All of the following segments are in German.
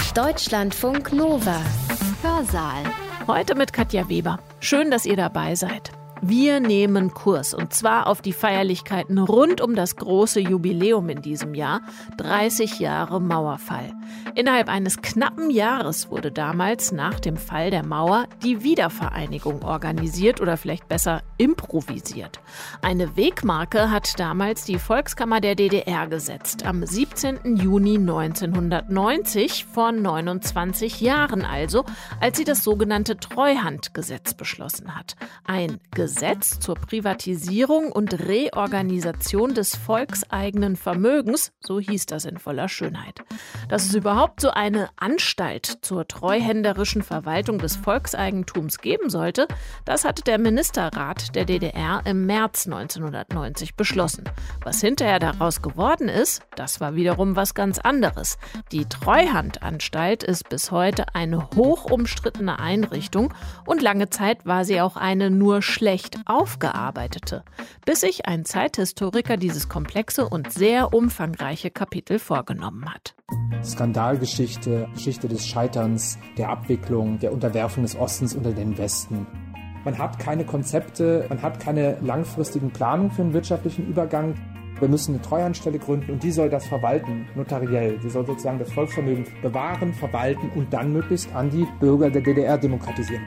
Deutschlandfunk Nova. Hörsaal. Heute mit Katja Weber. Schön, dass ihr dabei seid. Wir nehmen Kurs, und zwar auf die Feierlichkeiten rund um das große Jubiläum in diesem Jahr, 30 Jahre Mauerfall. Innerhalb eines knappen Jahres wurde damals nach dem Fall der Mauer die Wiedervereinigung organisiert oder vielleicht besser improvisiert. Eine Wegmarke hat damals die Volkskammer der DDR gesetzt, am 17. Juni 1990, vor 29 Jahren also, als sie das sogenannte Treuhandgesetz beschlossen hat. Ein Gesetz zur Privatisierung und Reorganisation des volkseigenen Vermögens, so hieß das in voller Schönheit. Dass es überhaupt so eine Anstalt zur treuhänderischen Verwaltung des Volkseigentums geben sollte, das hatte der Ministerrat der DDR im März 1990 beschlossen. Was hinterher daraus geworden ist, das war wiederum was ganz anderes. Die Treuhandanstalt ist bis heute eine hoch umstrittene Einrichtung und lange Zeit war sie auch eine nur schlecht aufgearbeitete, bis sich ein Zeithistoriker dieses komplexe und sehr umfangreiche Kapitel vorgenommen hat. Skandalgeschichte, Geschichte des Scheiterns, der Abwicklung, der Unterwerfung des Ostens unter den Westen. Man hat keine Konzepte, man hat keine langfristigen Planungen für einen wirtschaftlichen Übergang. Wir müssen eine Treuhandstelle gründen und die soll das verwalten, notariell. Die soll sozusagen das Volksvermögen bewahren, verwalten und dann möglichst an die Bürger der DDR demokratisieren.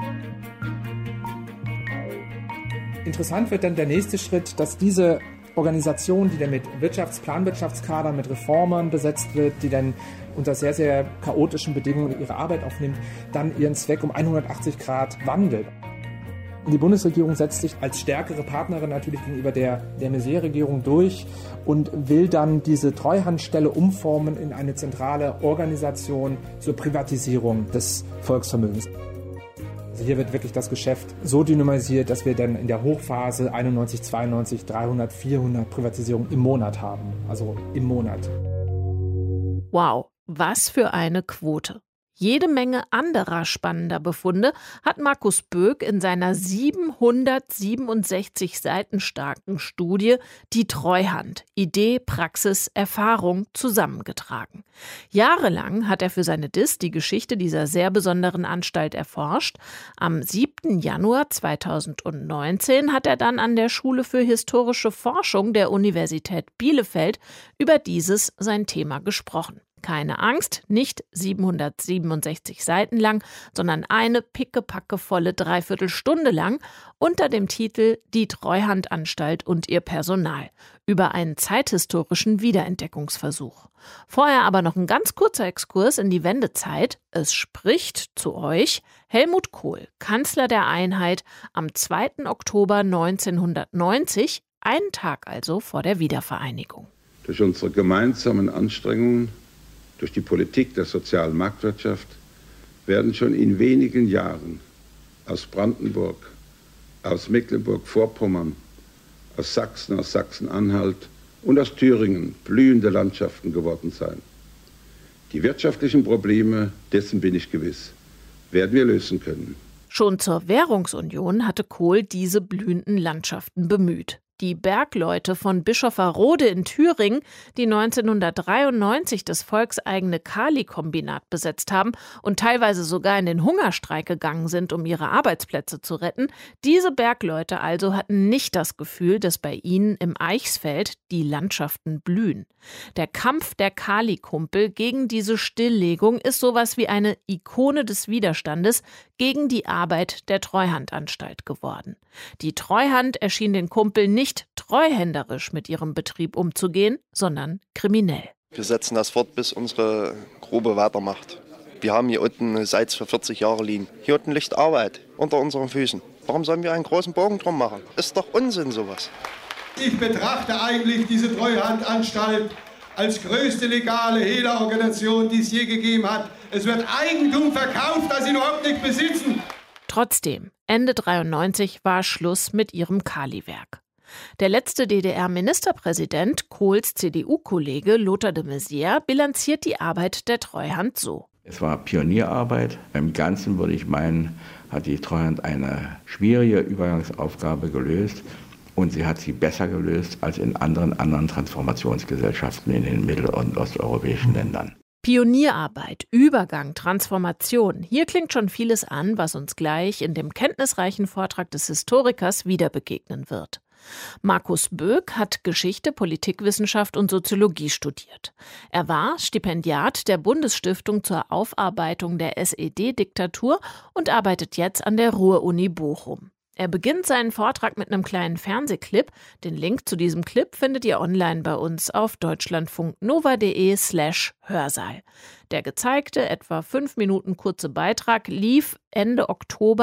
Interessant wird dann der nächste Schritt, dass diese Organisation, die dann mit Planwirtschaftskadern, mit Reformern besetzt wird, die dann unter sehr, sehr chaotischen Bedingungen ihre Arbeit aufnimmt, dann ihren Zweck um 180 Grad wandelt. Die Bundesregierung setzt sich als stärkere Partnerin natürlich gegenüber der Maizière-Regierung durch und will dann diese Treuhandstelle umformen in eine zentrale Organisation zur Privatisierung des Volksvermögens. Also hier wird wirklich das Geschäft so dynamisiert, dass wir dann in der Hochphase 91, 92, 300, 400 Privatisierungen im Monat haben. Also im Monat. Wow, was für eine Quote. Jede Menge anderer spannender Befunde hat Markus Böck in seiner 767 Seiten starken Studie Die Treuhand – Idee, Praxis, Erfahrung zusammengetragen. Jahrelang hat er für seine Diss die Geschichte dieser sehr besonderen Anstalt erforscht. Am 7. Januar 2019 hat er dann an der Schule für historische Forschung der Universität Bielefeld über dieses sein Thema gesprochen. Keine Angst, nicht 767 Seiten lang, sondern eine pickepackevolle Dreiviertelstunde lang unter dem Titel Die Treuhandanstalt und ihr Personal über einen zeithistorischen Wiederentdeckungsversuch. Vorher aber noch ein ganz kurzer Exkurs in die Wendezeit. Es spricht zu euch Helmut Kohl, Kanzler der Einheit, am 2. Oktober 1990, einen Tag also vor der Wiedervereinigung. Durch unsere gemeinsamen Anstrengungen, durch die Politik der sozialen Marktwirtschaft werden schon in wenigen Jahren aus Brandenburg, aus Mecklenburg-Vorpommern, aus Sachsen, aus Sachsen-Anhalt und aus Thüringen blühende Landschaften geworden sein. Die wirtschaftlichen Probleme, dessen bin ich gewiss, werden wir lösen können. Schon zur Währungsunion hatte Kohl diese blühenden Landschaften bemüht. Die Bergleute von Bischofferode in Thüringen, die 1993 das volkseigene Kali-Kombinat besetzt haben und teilweise sogar in den Hungerstreik gegangen sind, um ihre Arbeitsplätze zu retten, diese Bergleute also hatten nicht das Gefühl, dass bei ihnen im Eichsfeld die Landschaften blühen. Der Kampf der Kali-Kumpel gegen diese Stilllegung ist sowas wie eine Ikone des Widerstandes gegen die Arbeit der Treuhandanstalt geworden. Die Treuhand erschien den Kumpel nicht treuhänderisch mit ihrem Betrieb umzugehen, sondern kriminell. Wir setzen das fort, bis unsere Grube weitermacht. Wir haben hier unten eine Seits für 40 Jahre liegen. Hier unten liegt Arbeit unter unseren Füßen. Warum sollen wir einen großen Bogen drum machen? Ist doch Unsinn sowas. Ich betrachte eigentlich diese Treuhandanstalt als größte legale Hehlerorganisation, die es je gegeben hat. Es wird Eigentum verkauft, das sie überhaupt nicht besitzen. Trotzdem, Ende 93 war Schluss mit ihrem Kali-Werk. Der letzte DDR-Ministerpräsident, Kohls CDU-Kollege Lothar de Maizière, bilanziert die Arbeit der Treuhand so. Es war Pionierarbeit. Im Ganzen würde ich meinen, hat die Treuhand eine schwierige Übergangsaufgabe gelöst. Und sie hat sie besser gelöst als in anderen Transformationsgesellschaften in den mittel- und osteuropäischen Ländern. Pionierarbeit, Übergang, Transformation. Hier klingt schon vieles an, was uns gleich in dem kenntnisreichen Vortrag des Historikers wieder begegnen wird. Markus Böck hat Geschichte, Politikwissenschaft und Soziologie studiert. Er war Stipendiat der Bundesstiftung zur Aufarbeitung der SED-Diktatur und arbeitet jetzt an der Ruhr-Uni Bochum. Er beginnt seinen Vortrag mit einem kleinen Fernsehclip. Den Link zu diesem Clip findet ihr online bei uns auf deutschlandfunknova.de/Hörsaal. Der gezeigte, etwa 5 Minuten kurze Beitrag lief Ende Oktober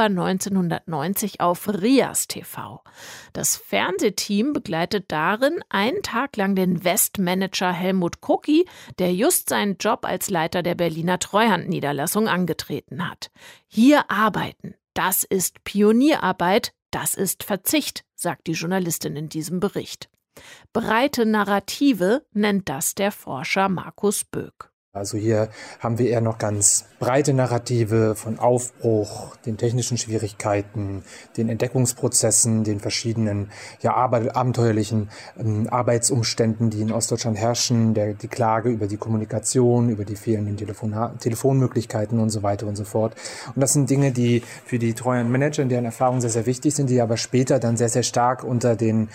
1990 auf RIAS TV. Das Fernsehteam begleitet darin einen Tag lang den Westmanager Helmut Kucki, der just seinen Job als Leiter der Berliner Treuhand-Niederlassung angetreten hat. Hier arbeiten. Das ist Pionierarbeit, das ist Verzicht, sagt die Journalistin in diesem Bericht. Breite Narrative nennt das der Forscher Markus Böck. Also hier haben wir eher noch ganz breite Narrative von Aufbruch, den technischen Schwierigkeiten, den Entdeckungsprozessen, den verschiedenen abenteuerlichen Arbeitsumständen, die in Ostdeutschland herrschen, die Klage über die Kommunikation, über die fehlenden Telefonmöglichkeiten und so weiter und so fort. Und das sind Dinge, die für die Treuhandmanager in deren Erfahrung sehr, sehr wichtig sind, die aber später dann sehr, sehr stark hinter den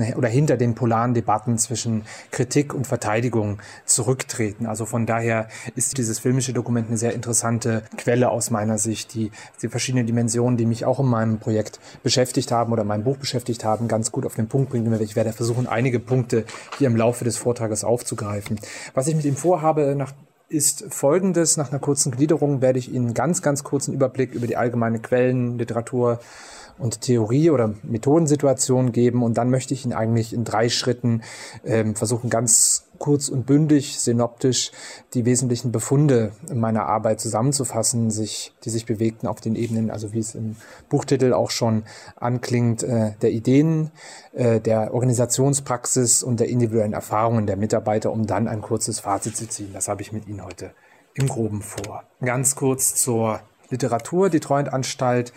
polaren Debatten zwischen Kritik und Verteidigung zurücktreten. Also von daher ist dieses filmische Dokument eine sehr interessante Quelle aus meiner Sicht, die verschiedenen Dimensionen, die mich auch in meinem Projekt beschäftigt haben oder in meinem Buch beschäftigt haben, ganz gut auf den Punkt bringen. Ich werde versuchen, einige Punkte hier im Laufe des Vortrages aufzugreifen. Was ich mit ihm vorhabe, ist Folgendes. Nach einer kurzen Gliederung werde ich Ihnen ganz, ganz kurzen Überblick über die allgemeine Quellen, Literatur und Theorie oder Methodensituation geben. Und dann möchte ich Ihnen eigentlich in 3 Schritten versuchen, ganz kurz und bündig, synoptisch die wesentlichen Befunde meiner Arbeit zusammenzufassen, die sich bewegten auf den Ebenen, also wie es im Buchtitel auch schon anklingt, der Ideen, der Organisationspraxis und der individuellen Erfahrungen der Mitarbeiter, um dann ein kurzes Fazit zu ziehen. Das habe ich mit Ihnen heute im Groben vor. Ganz kurz zur Literatur. Die Treuhandanstalt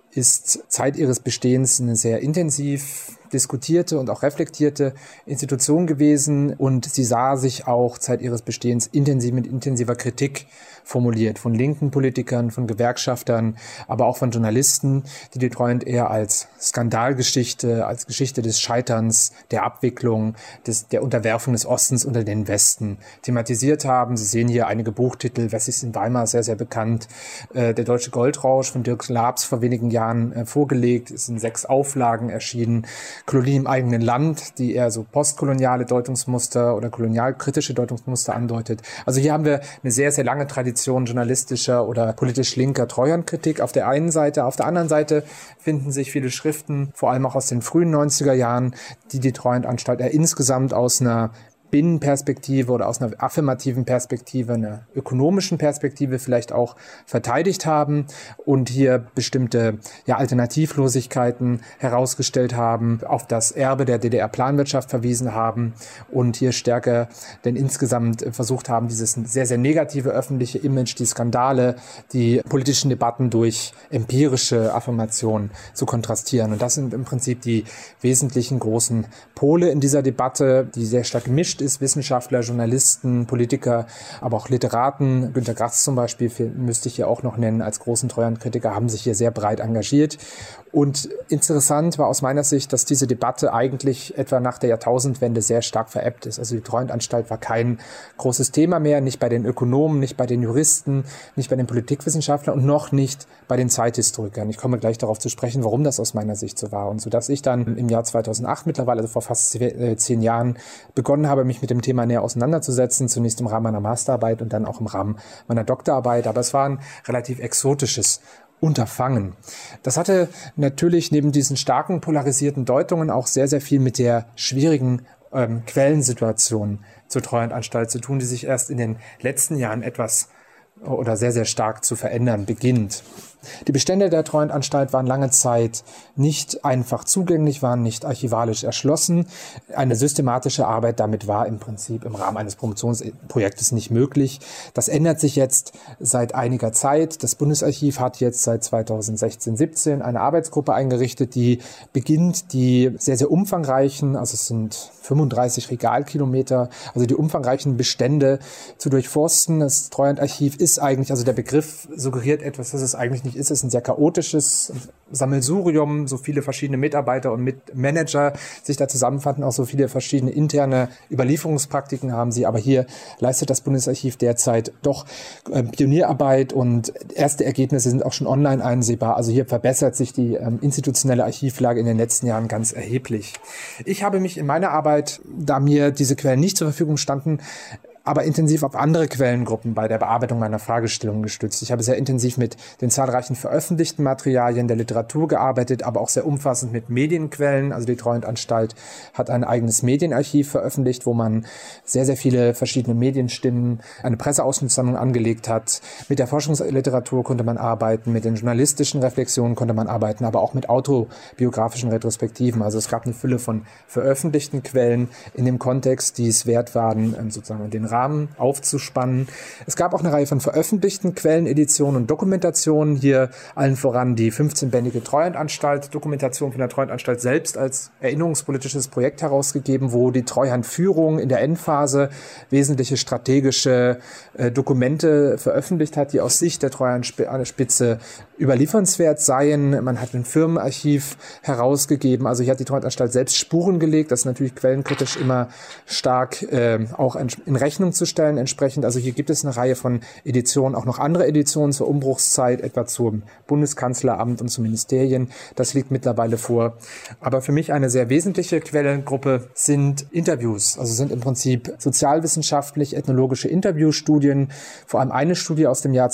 ist Zeit ihres Bestehens eine sehr intensiv diskutierte und auch reflektierte Institution gewesen und sie sah sich auch Zeit ihres Bestehens intensiv mit intensiver Kritik formuliert von linken Politikern, von Gewerkschaftern, aber auch von Journalisten, die die Treuhand eher als Skandalgeschichte, als Geschichte des Scheiterns, der Abwicklung, der Unterwerfung des Ostens unter den Westen thematisiert haben. Sie sehen hier einige Buchtitel, Wessis in Weimar, sehr, sehr bekannt, Der deutsche Goldrausch von Dirk Laabs vor wenigen Jahren vorgelegt, ist in 6 Auflagen erschienen. Kolonie im eigenen Land, die eher so postkoloniale Deutungsmuster oder kolonialkritische Deutungsmuster andeutet. Also hier haben wir eine sehr, sehr lange Tradition journalistischer oder politisch linker Treuhandkritik auf der einen Seite. Auf der anderen Seite finden sich viele Schriften, vor allem auch aus den frühen 90er Jahren, die Treuhandanstalt insgesamt aus einer Binnenperspektive oder aus einer affirmativen Perspektive, einer ökonomischen Perspektive vielleicht auch verteidigt haben und hier bestimmte Alternativlosigkeiten herausgestellt haben, auf das Erbe der DDR-Planwirtschaft verwiesen haben und hier stärker denn insgesamt versucht haben, dieses sehr, sehr negative öffentliche Image, die Skandale, die politischen Debatten durch empirische Affirmation zu kontrastieren. Und das sind im Prinzip die wesentlichen großen Pole in dieser Debatte, die sehr stark gemischt ist. Wissenschaftler, Journalisten, Politiker, aber auch Literaten. Günter Grass zum Beispiel müsste ich hier auch noch nennen als großen Treuhandkritiker, haben sich hier sehr breit engagiert. Und interessant war aus meiner Sicht, dass diese Debatte eigentlich etwa nach der Jahrtausendwende sehr stark verebbt ist. Also die Treuhandanstalt war kein großes Thema mehr, nicht bei den Ökonomen, nicht bei den Juristen, nicht bei den Politikwissenschaftlern und noch nicht bei den Zeithistorikern. Ich komme gleich darauf zu sprechen, warum das aus meiner Sicht so war. Und so dass ich dann im Jahr 2008 mittlerweile, also vor fast 10 Jahren, begonnen habe, mich mit dem Thema näher auseinanderzusetzen. Zunächst im Rahmen meiner Masterarbeit und dann auch im Rahmen meiner Doktorarbeit. Aber es war ein relativ exotisches Unterfangen. Das hatte natürlich neben diesen starken polarisierten Deutungen auch sehr, sehr viel mit der schwierigen Quellensituation zur Treuhandanstalt zu tun, die sich erst in den letzten Jahren etwas oder sehr, sehr stark zu verändern beginnt. Die Bestände der Treuhandanstalt waren lange Zeit nicht einfach zugänglich, waren nicht archivalisch erschlossen. Eine systematische Arbeit damit war im Prinzip im Rahmen eines Promotionsprojektes nicht möglich. Das ändert sich jetzt seit einiger Zeit. Das Bundesarchiv hat jetzt seit 2016/17 eine Arbeitsgruppe eingerichtet, die beginnt, die sehr, sehr umfangreichen, also es sind 35 Regalkilometer, also die umfangreichen Bestände zu durchforsten. Das Treuhandarchiv ist eigentlich, also der Begriff suggeriert etwas, das es eigentlich nicht ist. Es ist ein sehr chaotisches Sammelsurium, so viele verschiedene Mitarbeiter und Manager sich da zusammenfanden, auch so viele verschiedene interne Überlieferungspraktiken haben sie. Aber hier leistet das Bundesarchiv derzeit doch Pionierarbeit und erste Ergebnisse sind auch schon online einsehbar. Also hier verbessert sich die institutionelle Archivlage in den letzten Jahren ganz erheblich. Ich habe mich in meiner Arbeit, da mir diese Quellen nicht zur Verfügung standen, aber intensiv auf andere Quellengruppen bei der Bearbeitung meiner Fragestellungen gestützt. Ich habe sehr intensiv mit den zahlreichen veröffentlichten Materialien der Literatur gearbeitet, aber auch sehr umfassend mit Medienquellen. Also die Treuhandanstalt hat ein eigenes Medienarchiv veröffentlicht, wo man sehr, sehr viele verschiedene Medienstimmen, eine Presseausschnittsammlung angelegt hat. Mit der Forschungsliteratur konnte man arbeiten, mit den journalistischen Reflexionen konnte man arbeiten, aber auch mit autobiografischen Retrospektiven. Also es gab eine Fülle von veröffentlichten Quellen in dem Kontext, die es wert waren, sozusagen den Rahmen aufzuspannen. Es gab auch eine Reihe von veröffentlichten Quelleneditionen und Dokumentationen, hier allen voran die 15-bändige Treuhandanstalt, Dokumentation von der Treuhandanstalt selbst als erinnerungspolitisches Projekt herausgegeben, wo die Treuhandführung in der Endphase wesentliche strategische Dokumente veröffentlicht hat, die aus Sicht der Treuhandspitze überliefernswert seien. Man hat ein Firmenarchiv herausgegeben, also hier hat die Treuhandanstalt selbst Spuren gelegt, das ist natürlich quellenkritisch immer stark auch in Rechnung zu stellen entsprechend. Also hier gibt es eine Reihe von Editionen, auch noch andere Editionen zur Umbruchszeit, etwa zum Bundeskanzleramt und zu Ministerien. Das liegt mittlerweile vor. Aber für mich eine sehr wesentliche Quellengruppe sind Interviews. Also sind im Prinzip sozialwissenschaftlich-ethnologische Interviewstudien. Vor allem eine Studie aus dem Jahr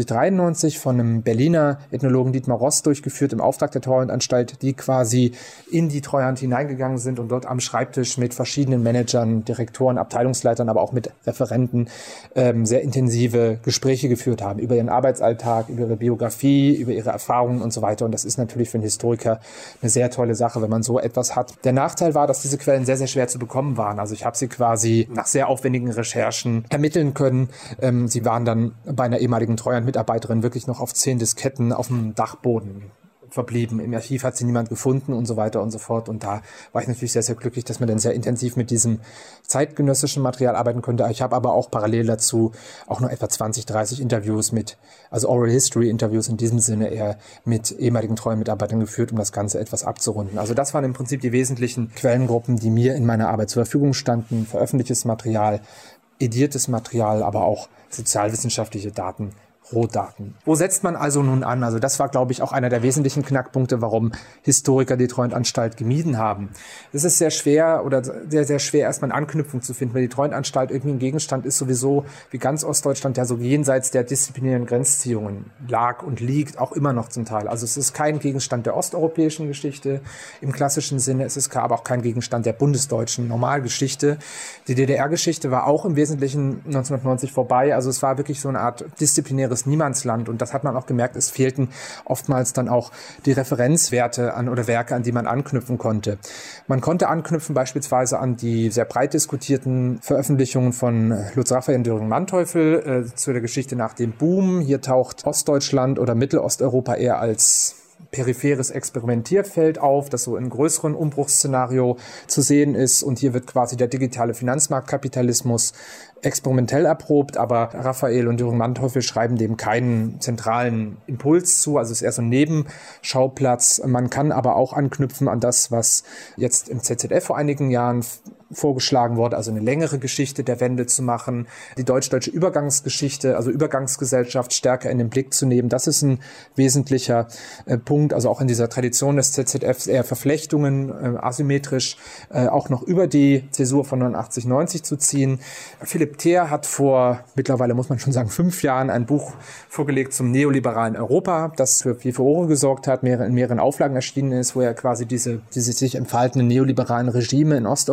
92/93 von einem Berliner Ethnologen Dietmar Ross durchgeführt im Auftrag der Treuhandanstalt, die quasi in die Treuhand hineingegangen sind und dort am Schreibtisch mit verschiedenen Managern, Direktoren, Abteilungsleitern, aber auch mit Referenten sehr intensive Gespräche geführt haben über ihren Arbeitsalltag, über ihre Biografie, über ihre Erfahrungen und so weiter. Und das ist natürlich für einen Historiker eine sehr tolle Sache, wenn man so etwas hat. Der Nachteil war, dass diese Quellen sehr, sehr schwer zu bekommen waren. Also ich habe sie quasi nach sehr aufwendigen Recherchen ermitteln können. Sie waren dann bei einer ehemaligen Treuhand-Mitarbeiterin wirklich noch auf 10 Disketten auf dem Dachboden verblieben. Im Archiv hat sie niemand gefunden und so weiter und so fort. Und da war ich natürlich sehr, sehr glücklich, dass man dann sehr intensiv mit diesem zeitgenössischen Material arbeiten konnte. Ich habe aber auch parallel dazu auch noch etwa 20, 30 Interviews also Oral History Interviews in diesem Sinne eher mit ehemaligen Treuhandmitarbeitern geführt, um das Ganze etwas abzurunden. Also das waren im Prinzip die wesentlichen Quellengruppen, die mir in meiner Arbeit zur Verfügung standen. Veröffentlichtes Material, ediertes Material, aber auch sozialwissenschaftliche Daten, Rohdaten. Wo setzt man also nun an? Also das war, glaube ich, auch einer der wesentlichen Knackpunkte, warum Historiker die Treuhandanstalt gemieden haben. Es ist sehr schwer oder sehr, sehr schwer, erstmal eine Anknüpfung zu finden, weil die Treuhandanstalt irgendwie ein Gegenstand ist sowieso, wie ganz Ostdeutschland, ja so jenseits der disziplinären Grenzziehungen lag und liegt, auch immer noch zum Teil. Also es ist kein Gegenstand der osteuropäischen Geschichte im klassischen Sinne, es ist aber auch kein Gegenstand der bundesdeutschen Normalgeschichte. Die DDR-Geschichte war auch im Wesentlichen 1990 vorbei, also es war wirklich so eine Art disziplinäres Niemandsland und das hat man auch gemerkt, es fehlten oftmals dann auch die Referenzwerte oder Werke, an die man anknüpfen konnte. Man konnte anknüpfen beispielsweise an die sehr breit diskutierten Veröffentlichungen von Lutz Raphael und Döring-Manteuffel zu der Geschichte nach dem Boom. Hier taucht Ostdeutschland oder Mittelosteuropa eher als peripheres Experimentierfeld auf, das so in einem größeren Umbruchsszenario zu sehen ist. Und hier wird quasi der digitale Finanzmarktkapitalismus experimentell erprobt, aber Raphael und Döring-Manteuffel schreiben dem keinen zentralen Impuls zu, also es ist eher so ein Nebenschauplatz. Man kann aber auch anknüpfen an das, was jetzt im ZZF vor einigen Jahren vorgeschlagen wurde, also eine längere Geschichte der Wende zu machen, die deutsch-deutsche Übergangsgeschichte, also Übergangsgesellschaft stärker in den Blick zu nehmen. Das ist ein wesentlicher Punkt, also auch in dieser Tradition des ZZFs eher Verflechtungen asymmetrisch auch noch über die Zäsur von 89, 90 zu ziehen. Philipp Theer hat vor, mittlerweile muss man schon sagen, 5 Jahren ein Buch vorgelegt zum neoliberalen Europa, das für viel Furore gesorgt hat, in mehreren Auflagen erschienen ist, wo er quasi diese sich entfaltenden neoliberalen Regime in Osteuropa vor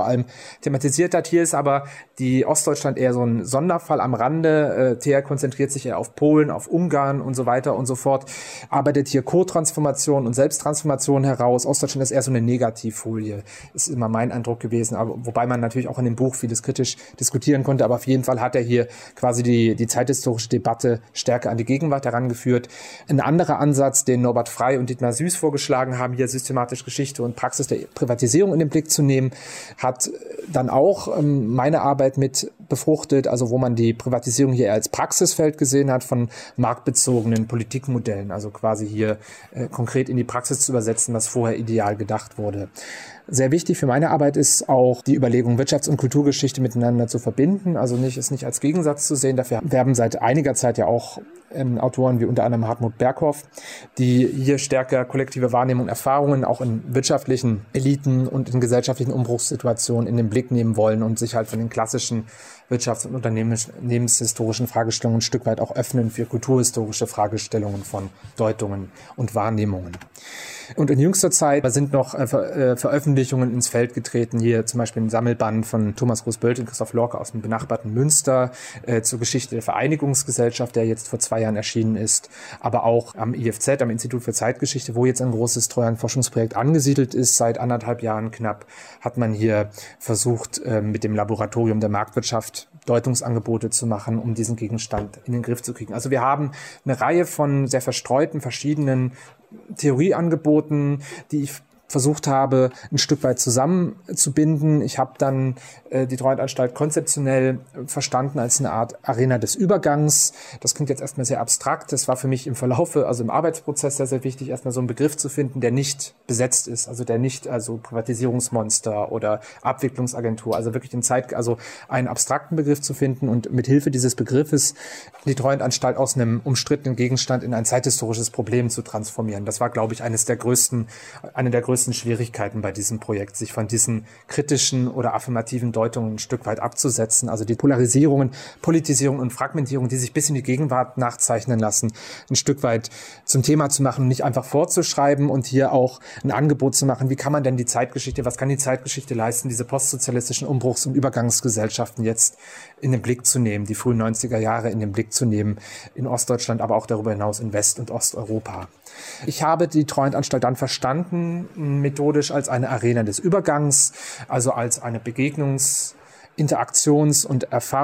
allem thematisiert hat. Hier ist aber die Ostdeutschland eher so ein Sonderfall am Rande. TR konzentriert sich eher auf Polen, auf Ungarn und so weiter und so fort. Arbeitet hier Co-Transformation und Selbsttransformation heraus. Ostdeutschland ist eher so eine Negativfolie. Ist immer mein Eindruck gewesen, aber wobei man natürlich auch in dem Buch vieles kritisch diskutieren konnte. Aber auf jeden Fall hat er hier quasi die zeithistorische Debatte stärker an die Gegenwart herangeführt. Ein anderer Ansatz, den Norbert Frey und Dietmar Süß vorgeschlagen haben, hier systematisch Geschichte und Praxis der Privatisierung in den Blick zu nehmen, hat dann auch meine Arbeit mit befruchtet, also wo man die Privatisierung hier als Praxisfeld gesehen hat von marktbezogenen Politikmodellen, also quasi hier konkret in die Praxis zu übersetzen, was vorher ideal gedacht wurde. Sehr wichtig für meine Arbeit ist auch die Überlegung, Wirtschafts- und Kulturgeschichte miteinander zu verbinden, also es nicht als Gegensatz zu sehen. Dafür werben seit einiger Zeit ja auch Autoren wie unter anderem Hartmut Berghoff, die hier stärker kollektive Wahrnehmung und Erfahrungen auch in wirtschaftlichen Eliten und in gesellschaftlichen Umbruchssituationen in den Blick nehmen wollen und sich halt von den klassischen wirtschafts- und unternehmenshistorischen Fragestellungen ein Stück weit auch öffnen für kulturhistorische Fragestellungen von Deutungen und Wahrnehmungen. Und in jüngster Zeit sind noch Veröffentlichungen ins Feld getreten, hier zum Beispiel ein Sammelband von Thomas Groß-Böldt und Christoph Lorca aus dem benachbarten Münster zur Geschichte der Vereinigungsgesellschaft, der jetzt vor 2 Jahren erschienen ist, aber auch am IFZ, am Institut für Zeitgeschichte, wo jetzt ein großes Treuhand-Forschungsprojekt angesiedelt ist, seit 1,5 Jahren knapp, hat man hier versucht, mit dem Laboratorium der Marktwirtschaft Deutungsangebote zu machen, um diesen Gegenstand in den Griff zu kriegen. Also wir haben eine Reihe von sehr verstreuten, verschiedenen Theorieangeboten, die ich versucht habe, ein Stück weit zusammenzubinden. Ich habe dann die Treuhandanstalt konzeptionell verstanden als eine Art Arena des Übergangs. Das klingt jetzt erstmal sehr abstrakt. Das war für mich im Verlaufe, also im Arbeitsprozess sehr, sehr wichtig, erstmal so einen Begriff zu finden, der nicht besetzt ist, also der nicht, also Privatisierungsmonster oder Abwicklungsagentur, also wirklich einen abstrakten Begriff zu finden und mit Hilfe dieses Begriffes die Treuhandanstalt aus einem umstrittenen Gegenstand in ein zeithistorisches Problem zu transformieren. Das war, glaube ich, eine der größten Schwierigkeiten bei diesem Projekt, sich von diesen kritischen oder affirmativen Deutungen ein Stück weit abzusetzen. Also die Polarisierungen, Politisierung und Fragmentierung, die sich bis in die Gegenwart nachzeichnen lassen, ein Stück weit zum Thema zu machen, nicht einfach vorzuschreiben und hier auch ein Angebot zu machen. Wie kann man denn was kann die Zeitgeschichte leisten, diese postsozialistischen Umbruchs- und Übergangsgesellschaften jetzt in den Blick zu nehmen, die frühen 90er Jahre in den Blick zu nehmen, in Ostdeutschland, aber auch darüber hinaus in West- und Osteuropa. Ich habe die Treuhandanstalt dann verstanden, methodisch als eine Arena des Übergangs, also als eine Begegnungs-, Interaktions- und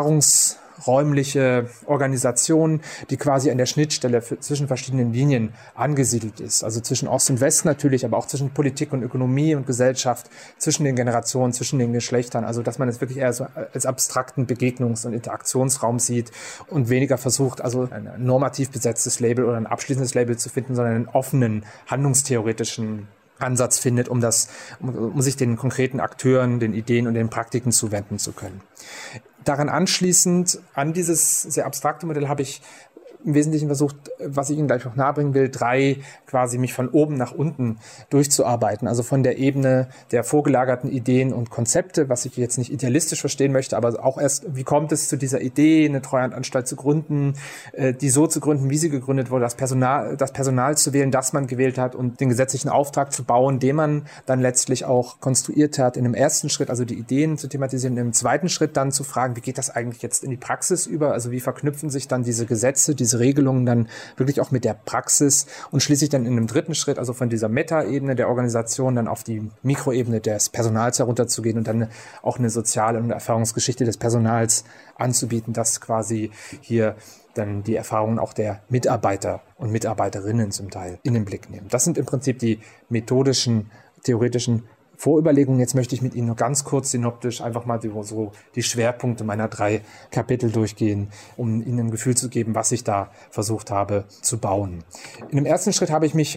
erfahrungsräumliche Organisation, die quasi an der Schnittstelle zwischen verschiedenen Linien angesiedelt ist. Also zwischen Ost und West natürlich, aber auch zwischen Politik und Ökonomie und Gesellschaft, zwischen den Generationen, zwischen den Geschlechtern. Also dass man es wirklich eher so als abstrakten Begegnungs- und Interaktionsraum sieht und weniger versucht, also ein normativ besetztes Label oder ein abschließendes Label zu finden, sondern einen offenen, handlungstheoretischen Ansatz findet, um sich den konkreten Akteuren, den Ideen und den Praktiken zuwenden zu können. Daran anschließend, an dieses sehr abstrakte Modell, habe ich im Wesentlichen versucht, was ich Ihnen gleich noch nahebringen will, 3 quasi mich von oben nach unten durchzuarbeiten. Also von der Ebene der vorgelagerten Ideen und Konzepte, was ich jetzt nicht idealistisch verstehen möchte, aber auch erst, wie kommt es zu dieser Idee, eine Treuhandanstalt zu gründen, die so zu gründen, wie sie gegründet wurde, das Personal zu wählen, das man gewählt hat und den gesetzlichen Auftrag zu bauen, den man dann letztlich auch konstruiert hat. In dem ersten Schritt, also die Ideen zu thematisieren, im zweiten Schritt dann zu fragen, wie geht das eigentlich jetzt in die Praxis über? Also wie verknüpfen sich dann diese Gesetze, diese Regelungen dann wirklich auch mit der Praxis und schließlich dann in einem dritten Schritt, also von dieser Meta-Ebene der Organisation dann auf die Mikroebene des Personals herunterzugehen und dann auch eine soziale und Erfahrungsgeschichte des Personals anzubieten, das quasi hier dann die Erfahrungen auch der Mitarbeiter und Mitarbeiterinnen zum Teil in den Blick nehmen. Das sind im Prinzip die methodischen, theoretischen Vorüberlegungen. Jetzt möchte ich mit Ihnen nur ganz kurz synoptisch einfach mal die Schwerpunkte meiner 3 Kapitel durchgehen, um Ihnen ein Gefühl zu geben, was ich da versucht habe zu bauen. In dem ersten Schritt habe ich mich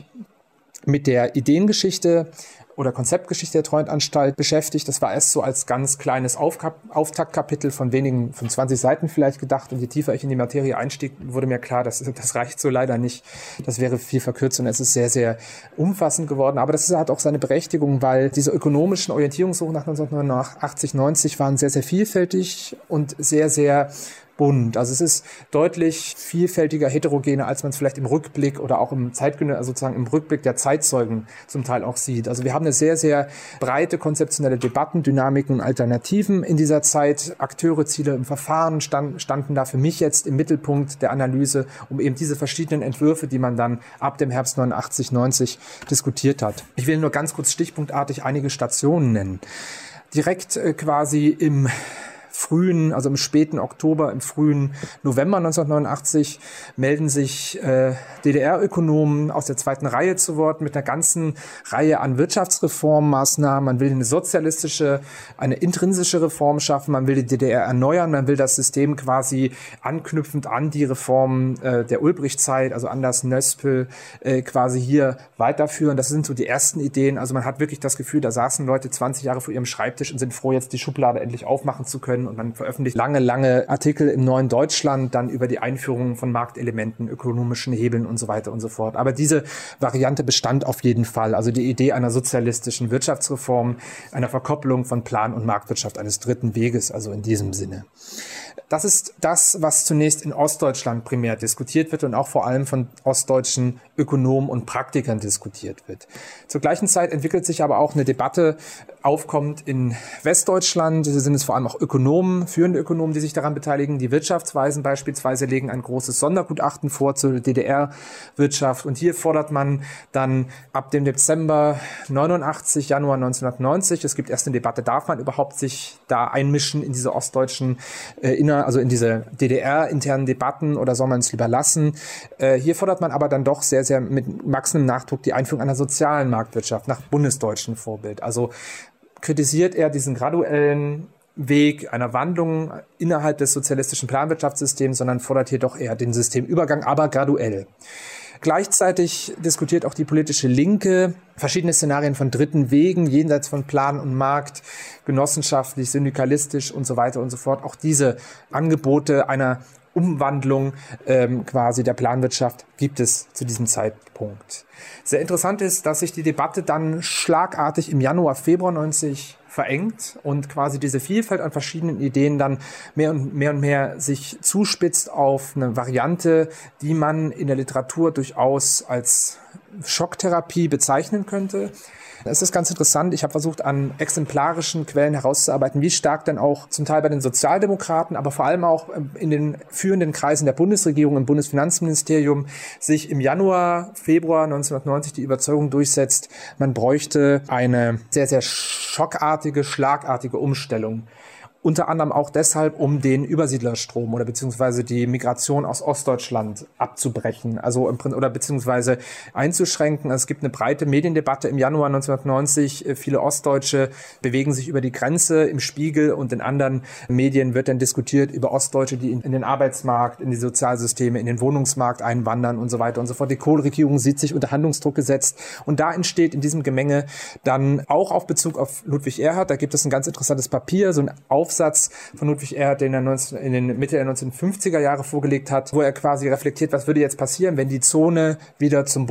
mit der Ideengeschichte oder Konzeptgeschichte der Treuhandanstalt beschäftigt. Das war erst so als ganz kleines Auftaktkapitel von 20 Seiten vielleicht gedacht. Und je tiefer ich in die Materie einstieg, wurde mir klar, das reicht so leider nicht. Das wäre viel verkürzt und es ist sehr, sehr umfassend geworden. Aber das hat auch seine Berechtigung, weil diese ökonomischen Orientierungssuchen nach 1989, 90 waren sehr, sehr vielfältig und sehr, sehr bunt. Also es ist deutlich vielfältiger, heterogener, als man es vielleicht im Rückblick oder auch im sozusagen im Rückblick der Zeitzeugen zum Teil auch sieht. Also wir haben eine sehr, sehr breite konzeptionelle Debatten, Dynamiken und Alternativen in dieser Zeit. Akteure, Ziele im Verfahren standen da für mich jetzt im Mittelpunkt der Analyse, um eben diese verschiedenen Entwürfe, die man dann ab dem Herbst 89, 90 diskutiert hat. Ich will nur ganz kurz stichpunktartig einige Stationen nennen. Direkt quasi im späten Oktober, im frühen November 1989 melden sich DDR-Ökonomen aus der zweiten Reihe zu Wort mit einer ganzen Reihe an Wirtschaftsreformmaßnahmen. Man will eine intrinsische Reform schaffen, man will die DDR erneuern, man will das System quasi anknüpfend an die Reformen der Ulbricht-Zeit, also an das Nöspel, quasi hier weiterführen. Das sind so die ersten Ideen. Also man hat wirklich das Gefühl, da saßen Leute 20 Jahre vor ihrem Schreibtisch und sind froh, jetzt die Schublade endlich aufmachen zu können. Und man veröffentlicht lange Artikel im Neuen Deutschland dann über die Einführung von Marktelementen, ökonomischen Hebeln und so weiter und so fort. Aber diese Variante bestand auf jeden Fall. Also die Idee einer sozialistischen Wirtschaftsreform, einer Verkopplung von Plan- und Marktwirtschaft, eines dritten Weges, also in diesem Sinne. Das ist das, was zunächst in Ostdeutschland primär diskutiert wird und auch vor allem von ostdeutschen Ökonomen und Praktikern diskutiert wird. Zur gleichen Zeit entwickelt sich aber auch eine Debatte, aufkommt in Westdeutschland. Es sind es vor allem auch Ökonomen, führende Ökonomen, die sich daran beteiligen. Die Wirtschaftsweisen beispielsweise legen ein großes Sondergutachten vor zur DDR-Wirtschaft. Und hier fordert man dann ab dem Dezember 89, Januar 1990, es gibt erst eine Debatte, darf man überhaupt sich da einmischen in diese ostdeutschen also in diese DDR-internen Debatten oder soll man es lieber lassen? Hier fordert man aber dann doch sehr, sehr mit maximum Nachdruck die Einführung einer sozialen Marktwirtschaft nach bundesdeutschem Vorbild. Also kritisiert er diesen graduellen Weg einer Wandlung innerhalb des sozialistischen Planwirtschaftssystems, sondern fordert hier doch eher den Systemübergang, aber graduell. Gleichzeitig diskutiert auch die politische Linke verschiedene Szenarien von dritten Wegen, jenseits von Plan und Markt, genossenschaftlich, syndikalistisch und so weiter und so fort. Auch diese Angebote einer Umwandlung quasi der Planwirtschaft gibt es zu diesem Zeitpunkt. Sehr interessant ist, dass sich die Debatte dann schlagartig im Januar, Februar 90 verengt und quasi diese Vielfalt an verschiedenen Ideen dann mehr und mehr sich zuspitzt auf eine Variante, die man in der Literatur durchaus als Schocktherapie bezeichnen könnte. Es ist ganz interessant, ich habe versucht, an exemplarischen Quellen herauszuarbeiten, wie stark dann auch zum Teil bei den Sozialdemokraten, aber vor allem auch in den führenden Kreisen der Bundesregierung, im Bundesfinanzministerium, sich im Januar, Februar 1990 die Überzeugung durchsetzt, man bräuchte eine sehr, sehr schlagartige Umstellung. Unter anderem auch deshalb, um den Übersiedlerstrom oder beziehungsweise die Migration aus Ostdeutschland abzubrechen, also oder beziehungsweise einzuschränken. Es gibt eine breite Mediendebatte im Januar 1990. Viele Ostdeutsche bewegen sich über die Grenze. Im Spiegel und in anderen Medien wird dann diskutiert über Ostdeutsche, die in den Arbeitsmarkt, in die Sozialsysteme, in den Wohnungsmarkt einwandern und so weiter und so fort. Die Kohl-Regierung sieht sich unter Handlungsdruck gesetzt. Und da entsteht in diesem Gemenge dann auch auf Bezug auf Ludwig Erhard, da gibt es ein ganz interessantes Papier, so ein Aufsatz von Ludwig Erhard, den er in den Mitte der 1950er Jahre vorgelegt hat, wo er quasi reflektiert, was würde jetzt passieren, wenn die Zone wieder zum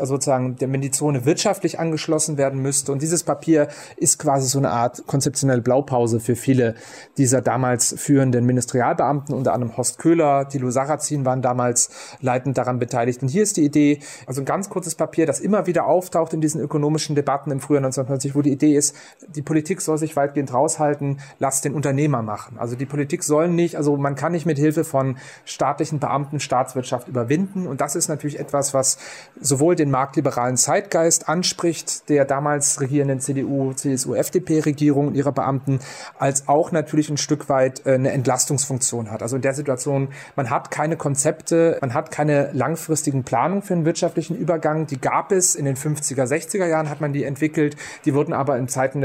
wenn die Zone wirtschaftlich angeschlossen werden müsste. Und dieses Papier ist quasi so eine Art konzeptionelle Blaupause für viele dieser damals führenden Ministerialbeamten, unter anderem Horst Köhler, Thilo Sarrazin waren damals leitend daran beteiligt. Und hier ist die Idee, also ein ganz kurzes Papier, das immer wieder auftaucht in diesen ökonomischen Debatten im Frühjahr 1990, wo die Idee ist, die Politik soll sich weitgehend raushalten, lasst den Unternehmer machen. Also die Politik soll nicht, also man kann nicht mit Hilfe von staatlichen Beamten Staatswirtschaft überwinden. Und das ist natürlich etwas, was sowohl den marktliberalen Zeitgeist anspricht, der damals regierenden CDU, CSU, FDP-Regierung und ihrer Beamten, als auch natürlich ein Stück weit eine Entlastungsfunktion hat. Also in der Situation, man hat keine Konzepte, man hat keine langfristigen Planungen für einen wirtschaftlichen Übergang. Die gab es in den 50er, 60er Jahren, hat man die entwickelt. Die wurden aber in Zeiten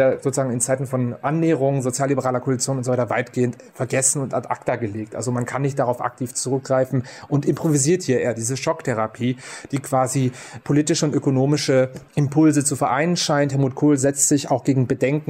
von Annäherung, sozialliberaler Koalition und so weiter weitgehend vergessen und ad acta gelegt. Also man kann nicht darauf aktiv zurückgreifen und improvisiert hier eher diese Schocktherapie, die quasi politische und ökonomische Impulse zu vereinen scheint. Helmut Kohl setzt sich auch gegen Bedenken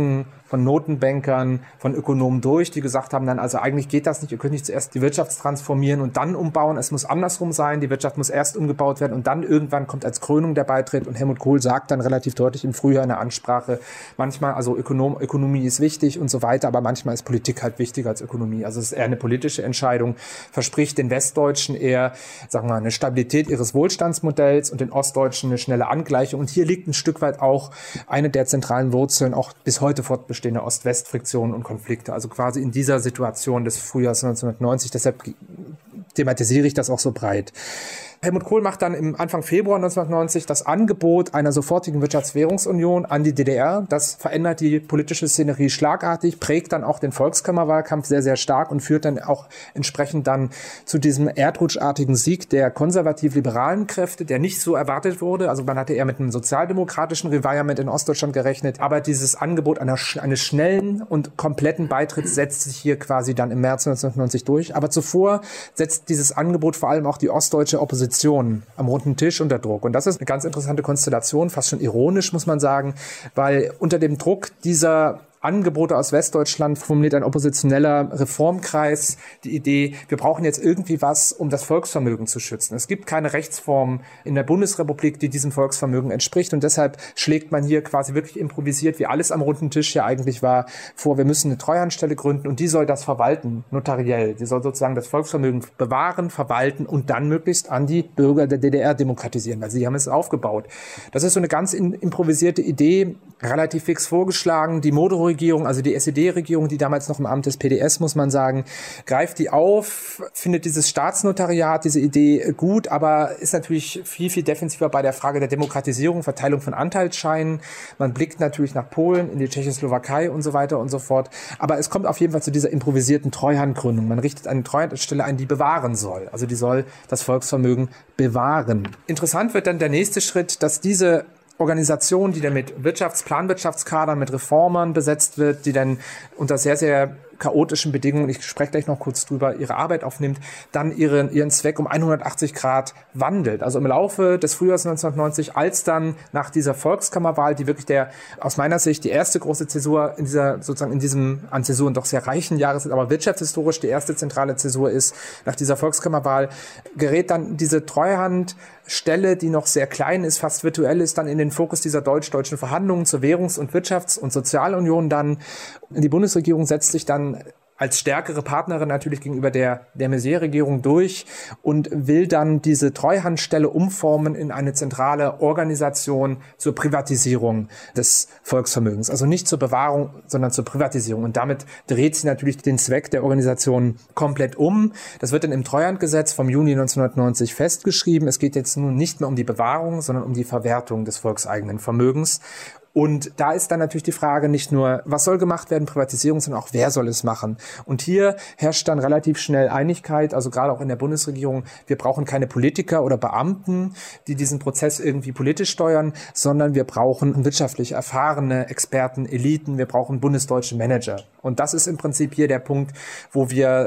von Notenbankern, von Ökonomen durch, die gesagt haben dann, also eigentlich geht das nicht, ihr könnt nicht zuerst die Wirtschaft transformieren und dann umbauen, es muss andersrum sein, die Wirtschaft muss erst umgebaut werden und dann irgendwann kommt als Krönung der Beitritt. Und Helmut Kohl sagt dann relativ deutlich im Frühjahr in der Ansprache, manchmal, also Ökonomie ist wichtig und so weiter, aber manchmal ist Politik halt wichtiger als Ökonomie. Also es ist eher eine politische Entscheidung, verspricht den Westdeutschen eher, sagen wir mal, eine Stabilität ihres Wohlstandsmodells und den Ostdeutschen eine schnelle Angleichung. Und hier liegt ein Stück weit auch eine der zentralen Wurzeln auch bis heute fortbestehender Ost-West-Friktionen und Konflikte. Also quasi in dieser Situation des Frühjahrs 1990. Deshalb thematisiere ich das auch so breit. Helmut Kohl macht dann im Anfang Februar 1990 das Angebot einer sofortigen Wirtschaftswährungsunion an die DDR. Das verändert die politische Szenerie schlagartig, prägt dann auch den Volkskammerwahlkampf sehr, sehr stark und führt dann auch entsprechend dann zu diesem erdrutschartigen Sieg der konservativ-liberalen Kräfte, der nicht so erwartet wurde. Also man hatte eher mit einem sozialdemokratischen Revirement in Ostdeutschland gerechnet. Aber dieses Angebot eines schnellen und kompletten Beitritts setzt sich hier quasi dann im März 1990 durch. Aber zuvor setzt dieses Angebot vor allem auch die ostdeutsche Opposition am runden Tisch unter Druck. Und das ist eine ganz interessante Konstellation, fast schon ironisch, muss man sagen, weil unter dem Druck dieser Angebote aus Westdeutschland formuliert ein oppositioneller Reformkreis die Idee, wir brauchen jetzt irgendwie was, um das Volksvermögen zu schützen. Es gibt keine Rechtsform in der Bundesrepublik, die diesem Volksvermögen entspricht und deshalb schlägt man hier quasi wirklich improvisiert, wie alles am runden Tisch ja eigentlich war, vor, wir müssen eine Treuhandstelle gründen und die soll das verwalten, notariell. Die soll sozusagen das Volksvermögen bewahren, verwalten und dann möglichst an die Bürger der DDR demokratisieren, weil sie haben es aufgebaut. Das ist so eine ganz improvisierte Idee, relativ fix vorgeschlagen. Die Modero-Regierung, also die SED-Regierung, die damals noch im Amt des PDS, muss man sagen, greift die auf, findet dieses Staatsnotariat, diese Idee gut, aber ist natürlich viel, viel defensiver bei der Frage der Demokratisierung, Verteilung von Anteilsscheinen. Man blickt natürlich nach Polen, in die Tschechoslowakei und so weiter und so fort. Aber es kommt auf jeden Fall zu dieser improvisierten Treuhandgründung. Man richtet eine Treuhandstelle ein, die bewahren soll. Also die soll das Volksvermögen bewahren. Interessant wird dann der nächste Schritt, dass diese Organisation, die dann mit Planwirtschaftskadern, mit Reformern besetzt wird, die dann unter sehr, sehr chaotischen Bedingungen, ich spreche gleich noch kurz drüber, ihre Arbeit aufnimmt, dann ihren Zweck um 180 Grad wandelt. Also im Laufe des Frühjahrs 1990, als dann nach dieser Volkskammerwahl, die wirklich aus meiner Sicht die erste große Zäsur in diesem an Zäsuren doch sehr reichen Jahres, aber wirtschaftshistorisch die erste zentrale Zäsur ist, nach dieser Volkskammerwahl gerät dann diese Treuhandstelle, die noch sehr klein ist, fast virtuell ist, dann in den Fokus dieser deutsch-deutschen Verhandlungen zur Währungs- und Wirtschafts- und Sozialunion dann. Die Bundesregierung setzt sich dann als stärkere Partnerin natürlich gegenüber der Maizière-Regierung durch und will dann diese Treuhandstelle umformen in eine zentrale Organisation zur Privatisierung des Volksvermögens. Also nicht zur Bewahrung, sondern zur Privatisierung. Und damit dreht sie natürlich den Zweck der Organisation komplett um. Das wird dann im Treuhandgesetz vom Juni 1990 festgeschrieben. Es geht jetzt nun nicht mehr um die Bewahrung, sondern um die Verwertung des volkseigenen Vermögens. Und da ist dann natürlich die Frage nicht nur, was soll gemacht werden, Privatisierung, sondern auch, wer soll es machen? Und hier herrscht dann relativ schnell Einigkeit, also gerade auch in der Bundesregierung, wir brauchen keine Politiker oder Beamten, die diesen Prozess irgendwie politisch steuern, sondern wir brauchen wirtschaftlich erfahrene Experten, Eliten, wir brauchen bundesdeutsche Manager. Und das ist im Prinzip hier der Punkt, wo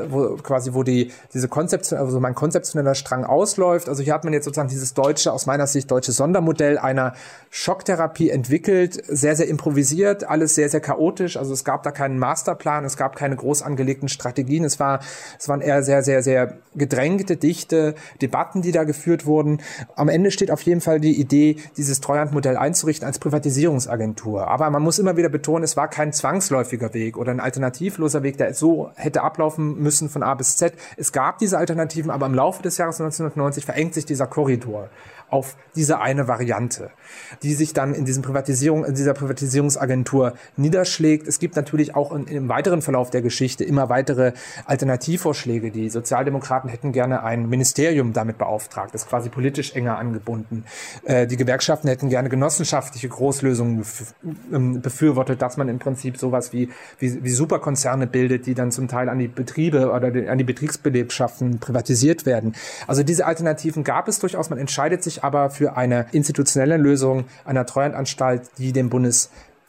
mein konzeptioneller Strang ausläuft. Also hier hat man jetzt sozusagen dieses aus meiner Sicht deutsche Sondermodell einer Schocktherapie entwickelt, sehr, sehr improvisiert, alles sehr, sehr chaotisch. Also es gab da keinen Masterplan, es gab keine groß angelegten Strategien. Es waren eher sehr, sehr, sehr gedrängte, dichte Debatten, die da geführt wurden. Am Ende steht auf jeden Fall die Idee, dieses Treuhandmodell einzurichten als Privatisierungsagentur. Aber man muss immer wieder betonen, es war kein zwangsläufiger Weg oder ein alternativloser Weg, der so hätte ablaufen müssen von A bis Z. Es gab diese Alternativen, aber im Laufe des Jahres 1990 verengt sich dieser Korridor auf diese eine Variante, die sich dann in dieser Privatisierungsagentur niederschlägt. Es gibt natürlich auch im weiteren Verlauf der Geschichte immer weitere Alternativvorschläge. Die Sozialdemokraten hätten gerne ein Ministerium damit beauftragt, das quasi politisch enger angebunden. Die Gewerkschaften hätten gerne genossenschaftliche Großlösungen befürwortet, dass man im Prinzip sowas wie Superkonzerne bildet, die dann zum Teil an die Betriebe oder an die Betriebsbelegschaften privatisiert werden. Also diese Alternativen gab es durchaus. Man entscheidet sich aber für eine institutionelle Lösung einer Treuhandanstalt, die dem Bundesfinanzministerium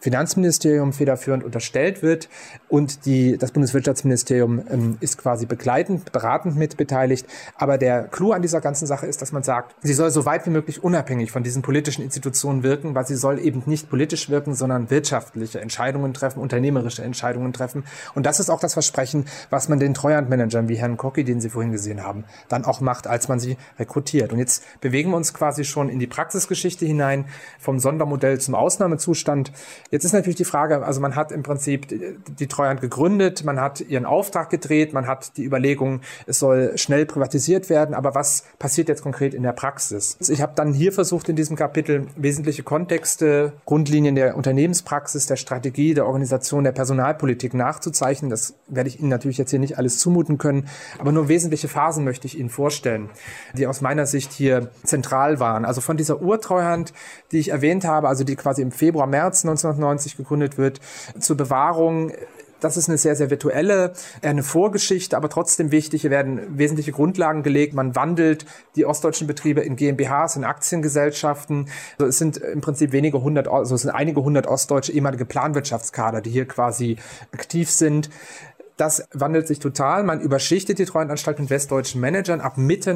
Finanzministerium federführend unterstellt wird und das Bundeswirtschaftsministerium ist quasi begleitend, beratend mit beteiligt. Aber der Clou an dieser ganzen Sache ist, dass man sagt, sie soll so weit wie möglich unabhängig von diesen politischen Institutionen wirken, weil sie soll eben nicht politisch wirken, sondern wirtschaftliche Entscheidungen treffen, unternehmerische Entscheidungen treffen. Und das ist auch das Versprechen, was man den Treuhandmanagern wie Herrn Kocki, den Sie vorhin gesehen haben, dann auch macht, als man sie rekrutiert. Und jetzt bewegen wir uns quasi schon in die Praxisgeschichte hinein, vom Sondermodell zum Ausnahmezustand. Jetzt ist natürlich die Frage, also man hat im Prinzip die Treuhand gegründet, man hat ihren Auftrag gedreht, man hat die Überlegung, es soll schnell privatisiert werden, aber was passiert jetzt konkret in der Praxis? Ich habe dann hier versucht, in diesem Kapitel wesentliche Kontexte, Grundlinien der Unternehmenspraxis, der Strategie, der Organisation, der Personalpolitik nachzuzeichnen. Das werde ich Ihnen natürlich jetzt hier nicht alles zumuten können, aber nur wesentliche Phasen möchte ich Ihnen vorstellen, die aus meiner Sicht hier zentral waren. Also von dieser Urtreuhand, die ich erwähnt habe, also die quasi im Februar, März 1990 gegründet wird, zur Bewahrung. Das ist eine sehr, sehr virtuelle, eine Vorgeschichte, aber trotzdem wichtig. Hier werden wesentliche Grundlagen gelegt. Man wandelt die ostdeutschen Betriebe in GmbHs, in Aktiengesellschaften. Also es sind im Prinzip es sind einige hundert ostdeutsche ehemalige Planwirtschaftskader, die hier quasi aktiv sind. Das wandelt sich total. Man überschichtet die Treuhandanstalt mit westdeutschen Managern. Ab Mitte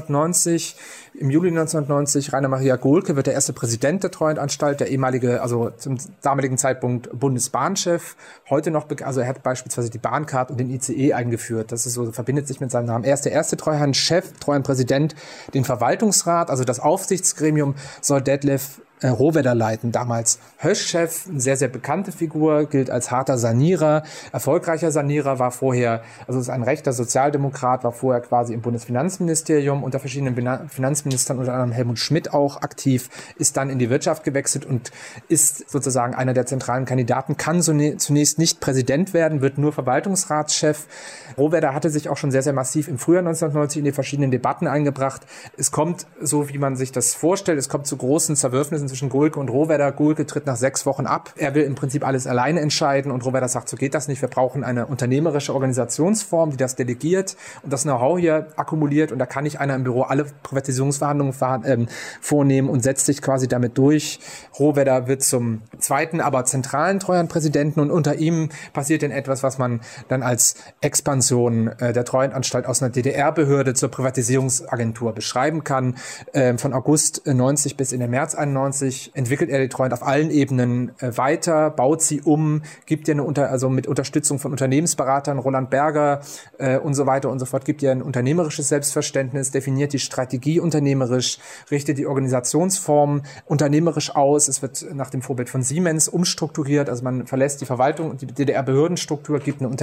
1990, im Juli 1990, Rainer Maria Gohlke wird der erste Präsident der Treuhandanstalt, der ehemalige, also zum damaligen Zeitpunkt Bundesbahnchef. Heute noch, also er hat beispielsweise die Bahncard und den ICE eingeführt. Das ist so, verbindet sich mit seinem Namen. Er ist der erste Treuhandchef, Treuhandpräsident. Den Verwaltungsrat, also das Aufsichtsgremium, soll Detlef Rohwedder leiten, damals Hösch-Chef, eine sehr, sehr bekannte Figur, gilt als harter Sanierer, erfolgreicher Sanierer, war vorher, also ist ein rechter Sozialdemokrat, war vorher quasi im Bundesfinanzministerium unter verschiedenen Finanzministern, unter anderem Helmut Schmidt auch aktiv, ist dann in die Wirtschaft gewechselt und ist sozusagen einer der zentralen Kandidaten, kann zunächst nicht Präsident werden, wird nur Verwaltungsratschef. Rohwedder hatte sich auch schon sehr, sehr massiv im Frühjahr 1990 in die verschiedenen Debatten eingebracht. Es kommt, so wie man sich das vorstellt, es kommt zu großen Zerwürfnissen zwischen Gohlke und Rohwedder. Gohlke tritt nach 6 Wochen ab. Er will im Prinzip alles alleine entscheiden und Rohwedder sagt, so geht das nicht. Wir brauchen eine unternehmerische Organisationsform, die das delegiert und das Know-how hier akkumuliert und da kann nicht einer im Büro alle Privatisierungsverhandlungen vornehmen und setzt sich quasi damit durch. Rohwedder wird zum zweiten, aber zentralen Treuhandpräsidenten und unter ihm passiert dann etwas, was man dann als Expansion der Treuhandanstalt aus einer DDR-Behörde zur Privatisierungsagentur beschreiben kann. Von August 90 bis in den März 91 entwickelt er die Treuhand auf allen Ebenen weiter, baut sie um, gibt ihr also mit Unterstützung von Unternehmensberatern, Roland Berger und so weiter und so fort, gibt ihr ein unternehmerisches Selbstverständnis, definiert die Strategie unternehmerisch, richtet die Organisationsform unternehmerisch aus. Es wird nach dem Vorbild von Siemens umstrukturiert, also man verlässt die Verwaltung und die DDR-Behördenstruktur, gibt eine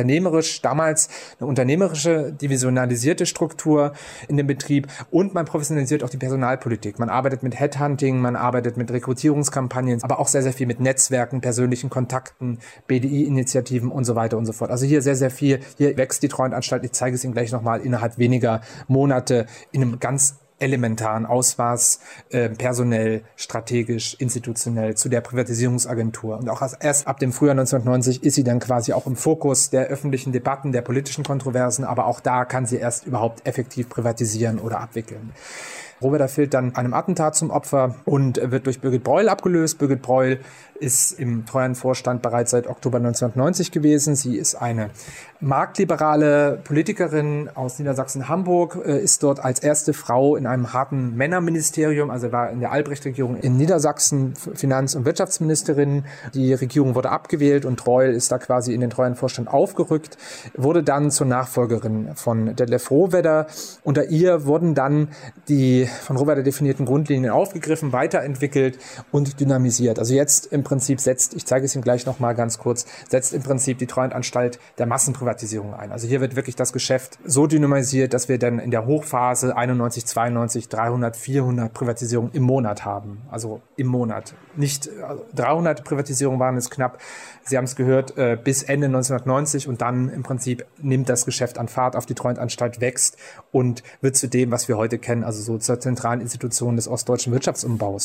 unternehmerische, divisionalisierte Struktur in dem Betrieb und man professionalisiert auch die Personalpolitik. Man arbeitet mit Headhunting, man arbeitet mit Rekrutierungskampagnen, aber auch sehr, sehr viel mit Netzwerken, persönlichen Kontakten, BDI-Initiativen und so weiter und so fort. Also hier sehr, sehr viel. Hier wächst die Treuhandanstalt. Ich zeige es Ihnen gleich nochmal innerhalb weniger Monate in einem ganz elementaren Ausmaß, personell, strategisch, institutionell zu der Privatisierungsagentur. Und auch erst ab dem Frühjahr 1990 ist sie dann quasi auch im Fokus der öffentlichen Debatten, der politischen Kontroversen, aber auch da kann sie erst überhaupt effektiv privatisieren oder abwickeln. Rohwedder fällt dann einem Attentat zum Opfer und wird durch Birgit Breul abgelöst. Birgit Breul ist im Treuhandvorstand bereits seit Oktober 1990 gewesen. Sie ist eine marktliberale Politikerin aus Niedersachsen-Hamburg, ist dort als erste Frau in einem harten Männerministerium, also war in der Albrecht-Regierung in Niedersachsen Finanz- und Wirtschaftsministerin. Die Regierung wurde abgewählt und Breul ist da quasi in den Treuhandvorstand aufgerückt, wurde dann zur Nachfolgerin von Detlef Rohwedder. Unter ihr wurden dann die von Rohwedder definierten Grundlinien aufgegriffen, weiterentwickelt und dynamisiert. Also jetzt im Prinzip ich zeige es Ihnen gleich nochmal ganz kurz, setzt im Prinzip die Treuhandanstalt der Massenprivatisierung ein. Also hier wird wirklich das Geschäft so dynamisiert, dass wir dann in der Hochphase 91, 92, 300, 400 Privatisierungen im Monat haben. Also im Monat. Nicht 300 Privatisierungen waren es knapp, Sie haben es gehört, bis Ende 1990 und dann im Prinzip nimmt das Geschäft an Fahrt auf, die Treuhandanstalt wächst und wird zu dem, was wir heute kennen, also so zur zentralen Institution des ostdeutschen Wirtschaftsumbaus.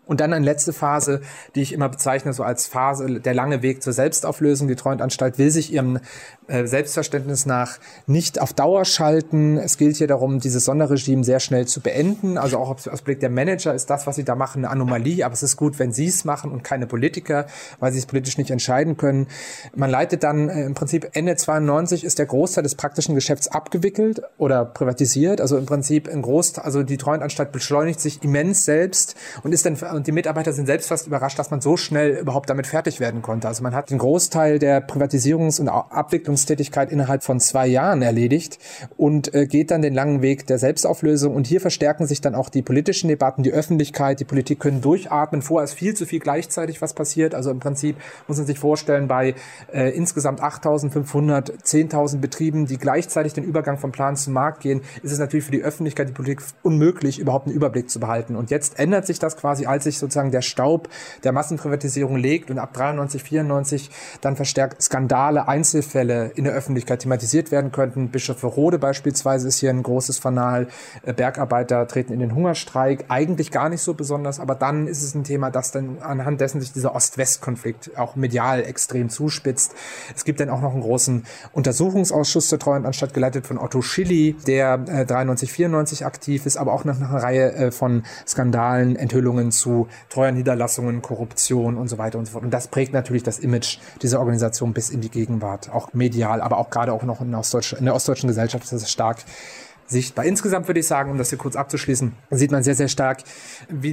Und dann eine letzte Phase, die ich immer bezeichne so als Phase, der lange Weg zur Selbstauflösung. Die Treuhandanstalt will sich ihrem Selbstverständnis nach nicht auf Dauer schalten. Es gilt hier darum, dieses Sonderregime sehr schnell zu beenden. Also auch aus Blick der Manager ist das, was sie da machen, eine Anomalie. Aber es ist gut, wenn sie es machen und keine Politiker, weil sie es politisch nicht entscheiden können. Man leitet dann im Prinzip Ende 92 ist der Großteil des praktischen Geschäfts abgewickelt oder privatisiert. Also im Prinzip also die Treuhandanstalt beschleunigt sich immens selbst und die Mitarbeiter sind selbst fast überrascht, dass man so schnell überhaupt damit fertig werden konnte. Also man hat den Großteil der Privatisierungs- und Abwicklungstätigkeit innerhalb von 2 Jahren erledigt und geht dann den langen Weg der Selbstauflösung. Und hier verstärken sich dann auch die politischen Debatten, die Öffentlichkeit, die Politik können durchatmen. Vorher ist viel zu viel gleichzeitig was passiert. Also im Prinzip muss man sich vorstellen, bei insgesamt 8.500, 10.000 Betrieben, die gleichzeitig den Übergang vom Plan zum Markt gehen, ist es natürlich für die Öffentlichkeit, die Politik unmöglich, überhaupt einen Überblick zu behalten. Und jetzt ändert sich das quasi, als sich sozusagen der Staub der Massenprivatisierung legt und ab 93, 94 dann verstärkt Skandale, Einzelfälle in der Öffentlichkeit thematisiert werden könnten. Bischofferode beispielsweise ist hier ein großes Fanal. Bergarbeiter treten in den Hungerstreik. Eigentlich gar nicht so besonders, aber dann ist es ein Thema, das dann anhand dessen sich dieser Ost-West-Konflikt auch medial extrem zuspitzt. Es gibt dann auch noch einen großen Untersuchungsausschuss zur Treuhandanstalt, geleitet von Otto Schilly, der 93, 94 aktiv ist, aber auch noch eine Reihe von Skandalen, Enthüllungen zu Treuhandniederlassungen, Korruption und so weiter und so fort. Und das prägt natürlich das Image dieser Organisation bis in die Gegenwart, auch medial, aber auch gerade auch noch in der ostdeutschen Gesellschaft ist das stark sichtbar. Insgesamt würde ich sagen, um das hier kurz abzuschließen, sieht man sehr, sehr stark, wie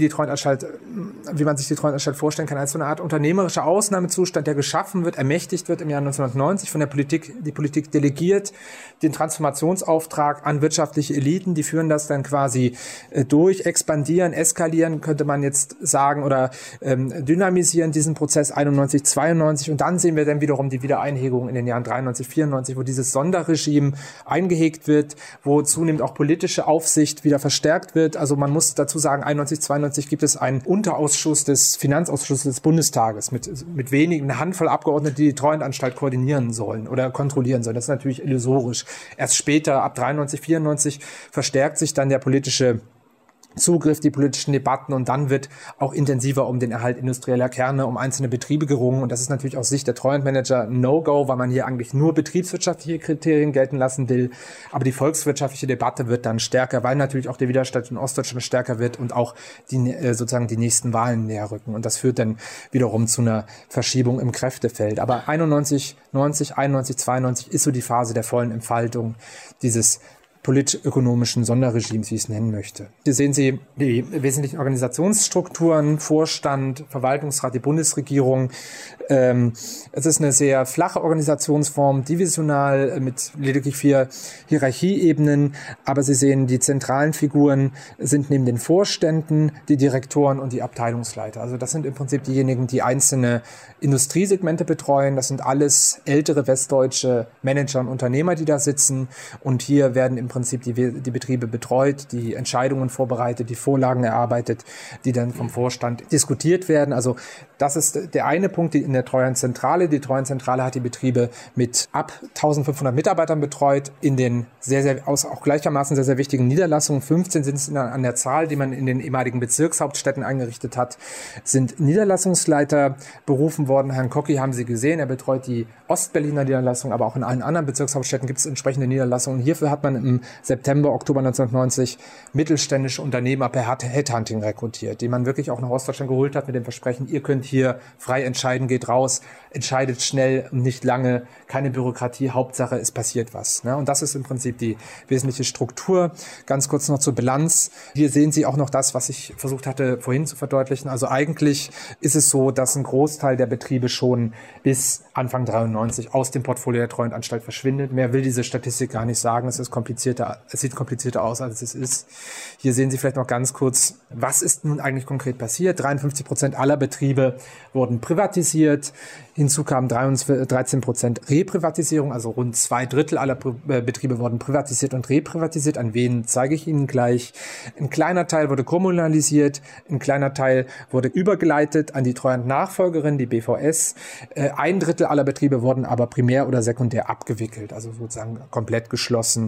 man sich die Treuhandanstalt vorstellen kann, als so eine Art unternehmerischer Ausnahmezustand, der geschaffen wird, ermächtigt wird im Jahr 1990 von der Politik. Die Politik delegiert den Transformationsauftrag an wirtschaftliche Eliten, die führen das dann quasi durch, expandieren, eskalieren, könnte man jetzt sagen, oder dynamisieren diesen Prozess 91, 92 und dann sehen wir dann wiederum die Wiedereinhegung in den Jahren 93, 94, wo dieses Sonderregime eingehegt wird, wo zunehmend auch politische Aufsicht wieder verstärkt wird. Also man muss dazu sagen, 91, 92 gibt es einen Unterausschuss des Finanzausschusses des Bundestages mit wenigen, eine Handvoll Abgeordneten, die die Treuhandanstalt koordinieren sollen oder kontrollieren sollen. Das ist natürlich illusorisch. Erst später, ab 93, 94, verstärkt sich dann der politische Zugriff, die politischen Debatten und dann wird auch intensiver um den Erhalt industrieller Kerne, um einzelne Betriebe gerungen und das ist natürlich aus Sicht der Treuhandmanager ein No-Go, weil man hier eigentlich nur betriebswirtschaftliche Kriterien gelten lassen will, aber die volkswirtschaftliche Debatte wird dann stärker, weil natürlich auch der Widerstand in Ostdeutschland stärker wird und auch sozusagen die nächsten Wahlen näher rücken und das führt dann wiederum zu einer Verschiebung im Kräftefeld. Aber 91, 90, 91, 92 ist so die Phase der vollen Entfaltung dieses politisch-ökonomischen Sonderregimes, wie ich es nennen möchte. Hier sehen Sie die wesentlichen Organisationsstrukturen, Vorstand, Verwaltungsrat, die Bundesregierung. Es ist eine sehr flache Organisationsform, divisional mit lediglich 4 Hierarchieebenen, aber Sie sehen, die zentralen Figuren sind neben den Vorständen die Direktoren und die Abteilungsleiter. Also das sind im Prinzip diejenigen, die einzelne Industriesegmente betreuen. Das sind alles ältere westdeutsche Manager und Unternehmer, die da sitzen und hier werden im Prinzip die Betriebe betreut, die Entscheidungen vorbereitet, die Vorlagen erarbeitet, die dann vom Vorstand diskutiert werden. Also das ist der eine Punkt in der Treuhandzentrale. Die Treuhandzentrale hat die Betriebe mit ab 1500 Mitarbeitern betreut, in den auch gleichermaßen sehr, sehr wichtigen Niederlassungen. 15 sind es an der Zahl, die man in den ehemaligen Bezirkshauptstädten eingerichtet hat, sind Niederlassungsleiter berufen worden. Herrn Kocki haben Sie gesehen, er betreut die Ostberliner Niederlassung, aber auch in allen anderen Bezirkshauptstädten gibt es entsprechende Niederlassungen. Hierfür hat man im September, Oktober 1990 mittelständische Unternehmer per Headhunting rekrutiert, die man wirklich auch nach Ostdeutschland geholt hat mit dem Versprechen, ihr könnt hier frei entscheiden, geht raus, entscheidet schnell und nicht lange, keine Bürokratie, Hauptsache es passiert was. Ne? Und das ist im Prinzip die wesentliche Struktur. Ganz kurz noch zur Bilanz. Hier sehen Sie auch noch das, was ich versucht hatte vorhin zu verdeutlichen. Also eigentlich ist es so, dass ein Großteil der Betriebe schon bis Anfang 93 aus dem Portfolio der Treuhandanstalt verschwindet. Mehr will diese Statistik gar nicht sagen. Es sieht komplizierter aus, als es ist. Hier sehen Sie vielleicht noch ganz kurz, was ist nun eigentlich konkret passiert. 53% aller Betriebe wurden privatisiert. Hinzu kamen 13% Reprivatisierung, also rund 2/3 aller Betriebe wurden privatisiert und reprivatisiert. An wen zeige ich Ihnen gleich. Ein kleiner Teil wurde kommunalisiert, ein kleiner Teil wurde übergeleitet an die Treuhandnachfolgerin, die BVS. 1/3 aller Betriebe wurden aber primär oder sekundär abgewickelt, also sozusagen komplett geschlossen, still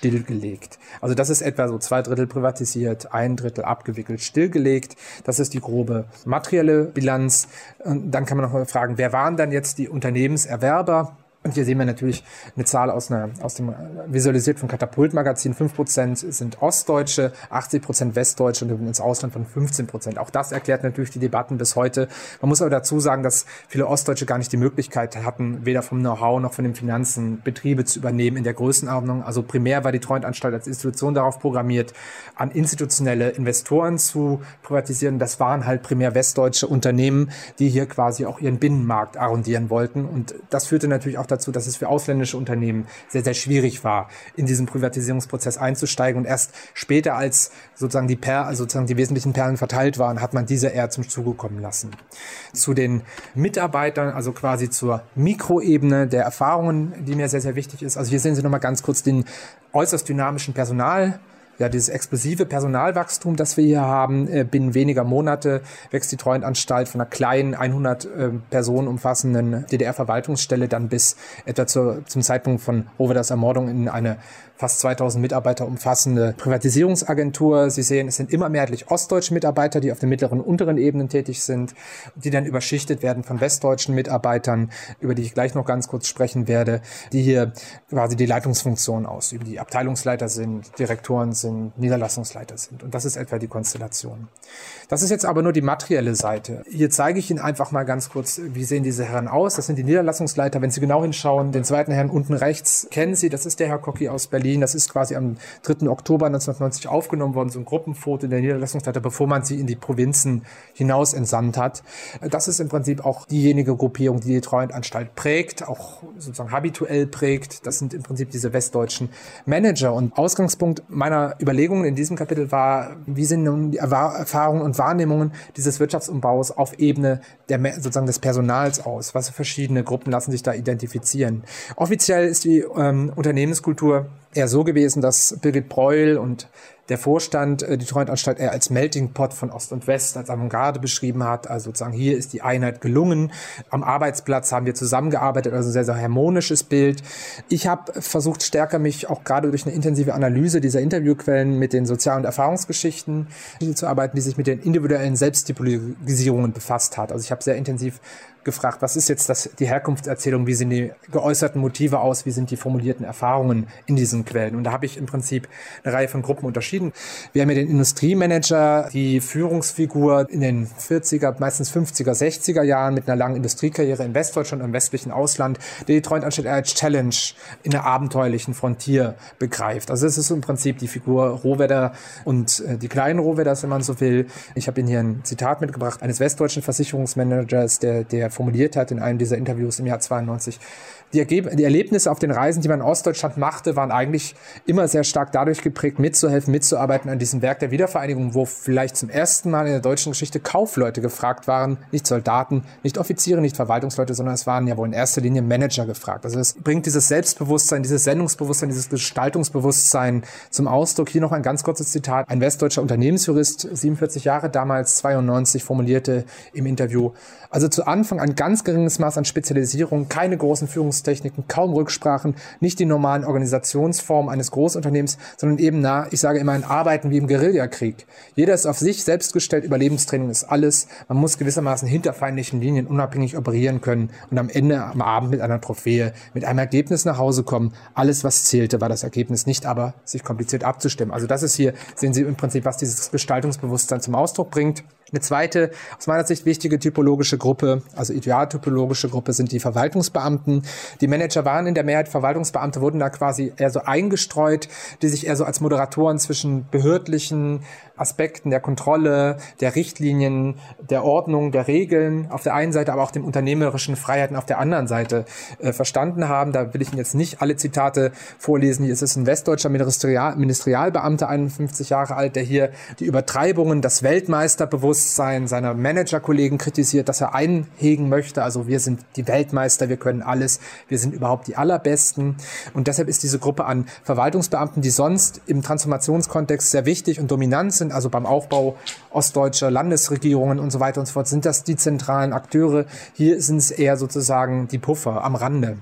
stillgelegt. Also das ist etwa so 2/3 privatisiert, 1/3 abgewickelt, stillgelegt. Das ist die grobe materielle Bilanz. Und dann kann man noch mal fragen, wer waren dann jetzt die Unternehmenserwerber? Und hier sehen wir natürlich eine Zahl aus dem visualisiert vom Katapult-Magazin. 5% sind Ostdeutsche, 80% Westdeutsche und ins Ausland von 15%. Auch das erklärt natürlich die Debatten bis heute. Man muss aber dazu sagen, dass viele Ostdeutsche gar nicht die Möglichkeit hatten, weder vom Know-how noch von den Finanzen Betriebe zu übernehmen in der Größenordnung. Also primär war die Treuhandanstalt als Institution darauf programmiert, an institutionelle Investoren zu privatisieren. Das waren halt primär westdeutsche Unternehmen, die hier quasi auch ihren Binnenmarkt arrondieren wollten. Und das führte natürlich auch dazu, dass es für ausländische Unternehmen sehr, sehr schwierig war, in diesen Privatisierungsprozess einzusteigen. Und erst später, als sozusagen die wesentlichen Perlen verteilt waren, hat man diese eher zum Zuge kommen lassen. Zu den Mitarbeitern, also quasi zur Mikroebene der Erfahrungen, die mir sehr, sehr wichtig ist. Also hier sehen Sie nochmal ganz kurz den äußerst dynamischen dieses explosive Personalwachstum, das wir hier haben. Binnen weniger Monate wächst die Treuhandanstalt von einer kleinen 100 Personen umfassenden DDR-Verwaltungsstelle dann bis etwa zum Zeitpunkt von Rohweders Ermordung in eine fast 2000 Mitarbeiter umfassende Privatisierungsagentur. Sie sehen, es sind immer mehrheitlich ostdeutsche Mitarbeiter, die auf den mittleren und unteren Ebenen tätig sind, die dann überschichtet werden von westdeutschen Mitarbeitern, über die ich gleich noch ganz kurz sprechen werde, die hier quasi die Leitungsfunktion ausüben, die Abteilungsleiter sind, Direktoren sind, Niederlassungsleiter sind. Und das ist etwa die Konstellation. Das ist jetzt aber nur die materielle Seite. Hier zeige ich Ihnen einfach mal ganz kurz, wie sehen diese Herren aus. Das sind die Niederlassungsleiter. Wenn Sie genau hinschauen, den zweiten Herrn unten rechts kennen Sie, das ist der Herr Kocki aus Berlin. Das ist quasi am 3. Oktober 1990 aufgenommen worden, so ein Gruppenfoto der Niederlassungsleiter, bevor man sie in die Provinzen hinaus entsandt hat. Das ist im Prinzip auch diejenige Gruppierung, die die Treuhandanstalt prägt, auch sozusagen habituell prägt. Das sind im Prinzip diese westdeutschen Manager. Und Ausgangspunkt meiner Überlegungen in diesem Kapitel war, wie sind nun die Erfahrungen und Wahrnehmungen dieses Wirtschaftsumbaus auf Ebene sozusagen des Personals aus? Was für verschiedene Gruppen lassen sich da identifizieren? Offiziell ist die Unternehmenskultur eher so gewesen, dass Birgit Breuel und der Vorstand die Treuhandanstalt eher als Melting Pot von Ost und West, als Avantgarde beschrieben hat. Also sozusagen hier ist die Einheit gelungen. Am Arbeitsplatz haben wir zusammengearbeitet, also ein sehr, sehr harmonisches Bild. Ich habe versucht, stärker mich auch gerade durch eine intensive Analyse dieser Interviewquellen mit den Sozial- und Erfahrungsgeschichten zu arbeiten, die sich mit den individuellen Selbsttypologisierungen befasst hat. Also ich habe sehr intensiv gefragt, was ist jetzt die Herkunftserzählung, wie sehen die geäußerten Motive aus, wie sind die formulierten Erfahrungen in diesen Quellen. Und da habe ich im Prinzip eine Reihe von Gruppen unterschieden. Wir haben ja den Industriemanager, die Führungsfigur in den 40er, meistens 50er, 60er Jahren mit einer langen Industriekarriere in Westdeutschland und im westlichen Ausland, der die Treuhandanstalt als Challenge in der abenteuerlichen Frontier begreift. Also es ist im Prinzip die Figur Rohwedder und die kleinen Rohwedders, wenn man so will. Ich habe Ihnen hier ein Zitat mitgebracht eines westdeutschen Versicherungsmanagers, der formuliert hat in einem dieser Interviews im Jahr 92. Die Erlebnisse auf den Reisen, die man in Ostdeutschland machte, waren eigentlich immer sehr stark dadurch geprägt, mitzuhelfen, mitzuarbeiten an diesem Werk der Wiedervereinigung, wo vielleicht zum ersten Mal in der deutschen Geschichte Kaufleute gefragt waren, nicht Soldaten, nicht Offiziere, nicht Verwaltungsleute, sondern es waren ja wohl in erster Linie Manager gefragt. Also es bringt dieses Selbstbewusstsein, dieses Sendungsbewusstsein, dieses Gestaltungsbewusstsein zum Ausdruck. Hier noch ein ganz kurzes Zitat. Ein westdeutscher Unternehmensjurist, 47 Jahre damals, 92, formulierte im Interview: Also zu Anfang ein ganz geringes Maß an Spezialisierung, keine großen Führungstechniken, kaum Rücksprachen, nicht die normalen Organisationsformen eines Großunternehmens, sondern eben ich sage immer, ein Arbeiten wie im Guerillakrieg. Jeder ist auf sich selbst gestellt, Überlebenstraining ist alles. Man muss gewissermaßen hinter feindlichen Linien unabhängig operieren können und am Ende am Abend mit einer Trophäe, mit einem Ergebnis nach Hause kommen. Alles, was zählte, war das Ergebnis, nicht aber sich kompliziert abzustimmen. Also das ist hier, sehen Sie im Prinzip, was dieses Gestaltungsbewusstsein zum Ausdruck bringt. Eine zweite, aus meiner Sicht wichtige typologische Gruppe, also idealtypologische Gruppe, sind die Verwaltungsbeamten. Die Manager waren in der Mehrheit Verwaltungsbeamte, wurden da quasi eher so eingestreut, die sich eher so als Moderatoren zwischen behördlichen Aspekten der Kontrolle, der Richtlinien, der Ordnung, der Regeln auf der einen Seite, aber auch den unternehmerischen Freiheiten auf der anderen Seite verstanden haben. Da will ich Ihnen jetzt nicht alle Zitate vorlesen. Hier ist es ein westdeutscher Ministerialbeamter, 51 Jahre alt, der hier die Übertreibungen, das Weltmeisterbewusstsein seiner Managerkollegen kritisiert, das er einhegen möchte. Also wir sind die Weltmeister, wir können alles, wir sind überhaupt die Allerbesten. Und deshalb ist diese Gruppe an Verwaltungsbeamten, die sonst im Transformationskontext sehr wichtig und dominant sind, also beim Aufbau ostdeutscher Landesregierungen und so weiter und so fort, sind das die zentralen Akteure. Hier sind es eher sozusagen die Puffer am Rande.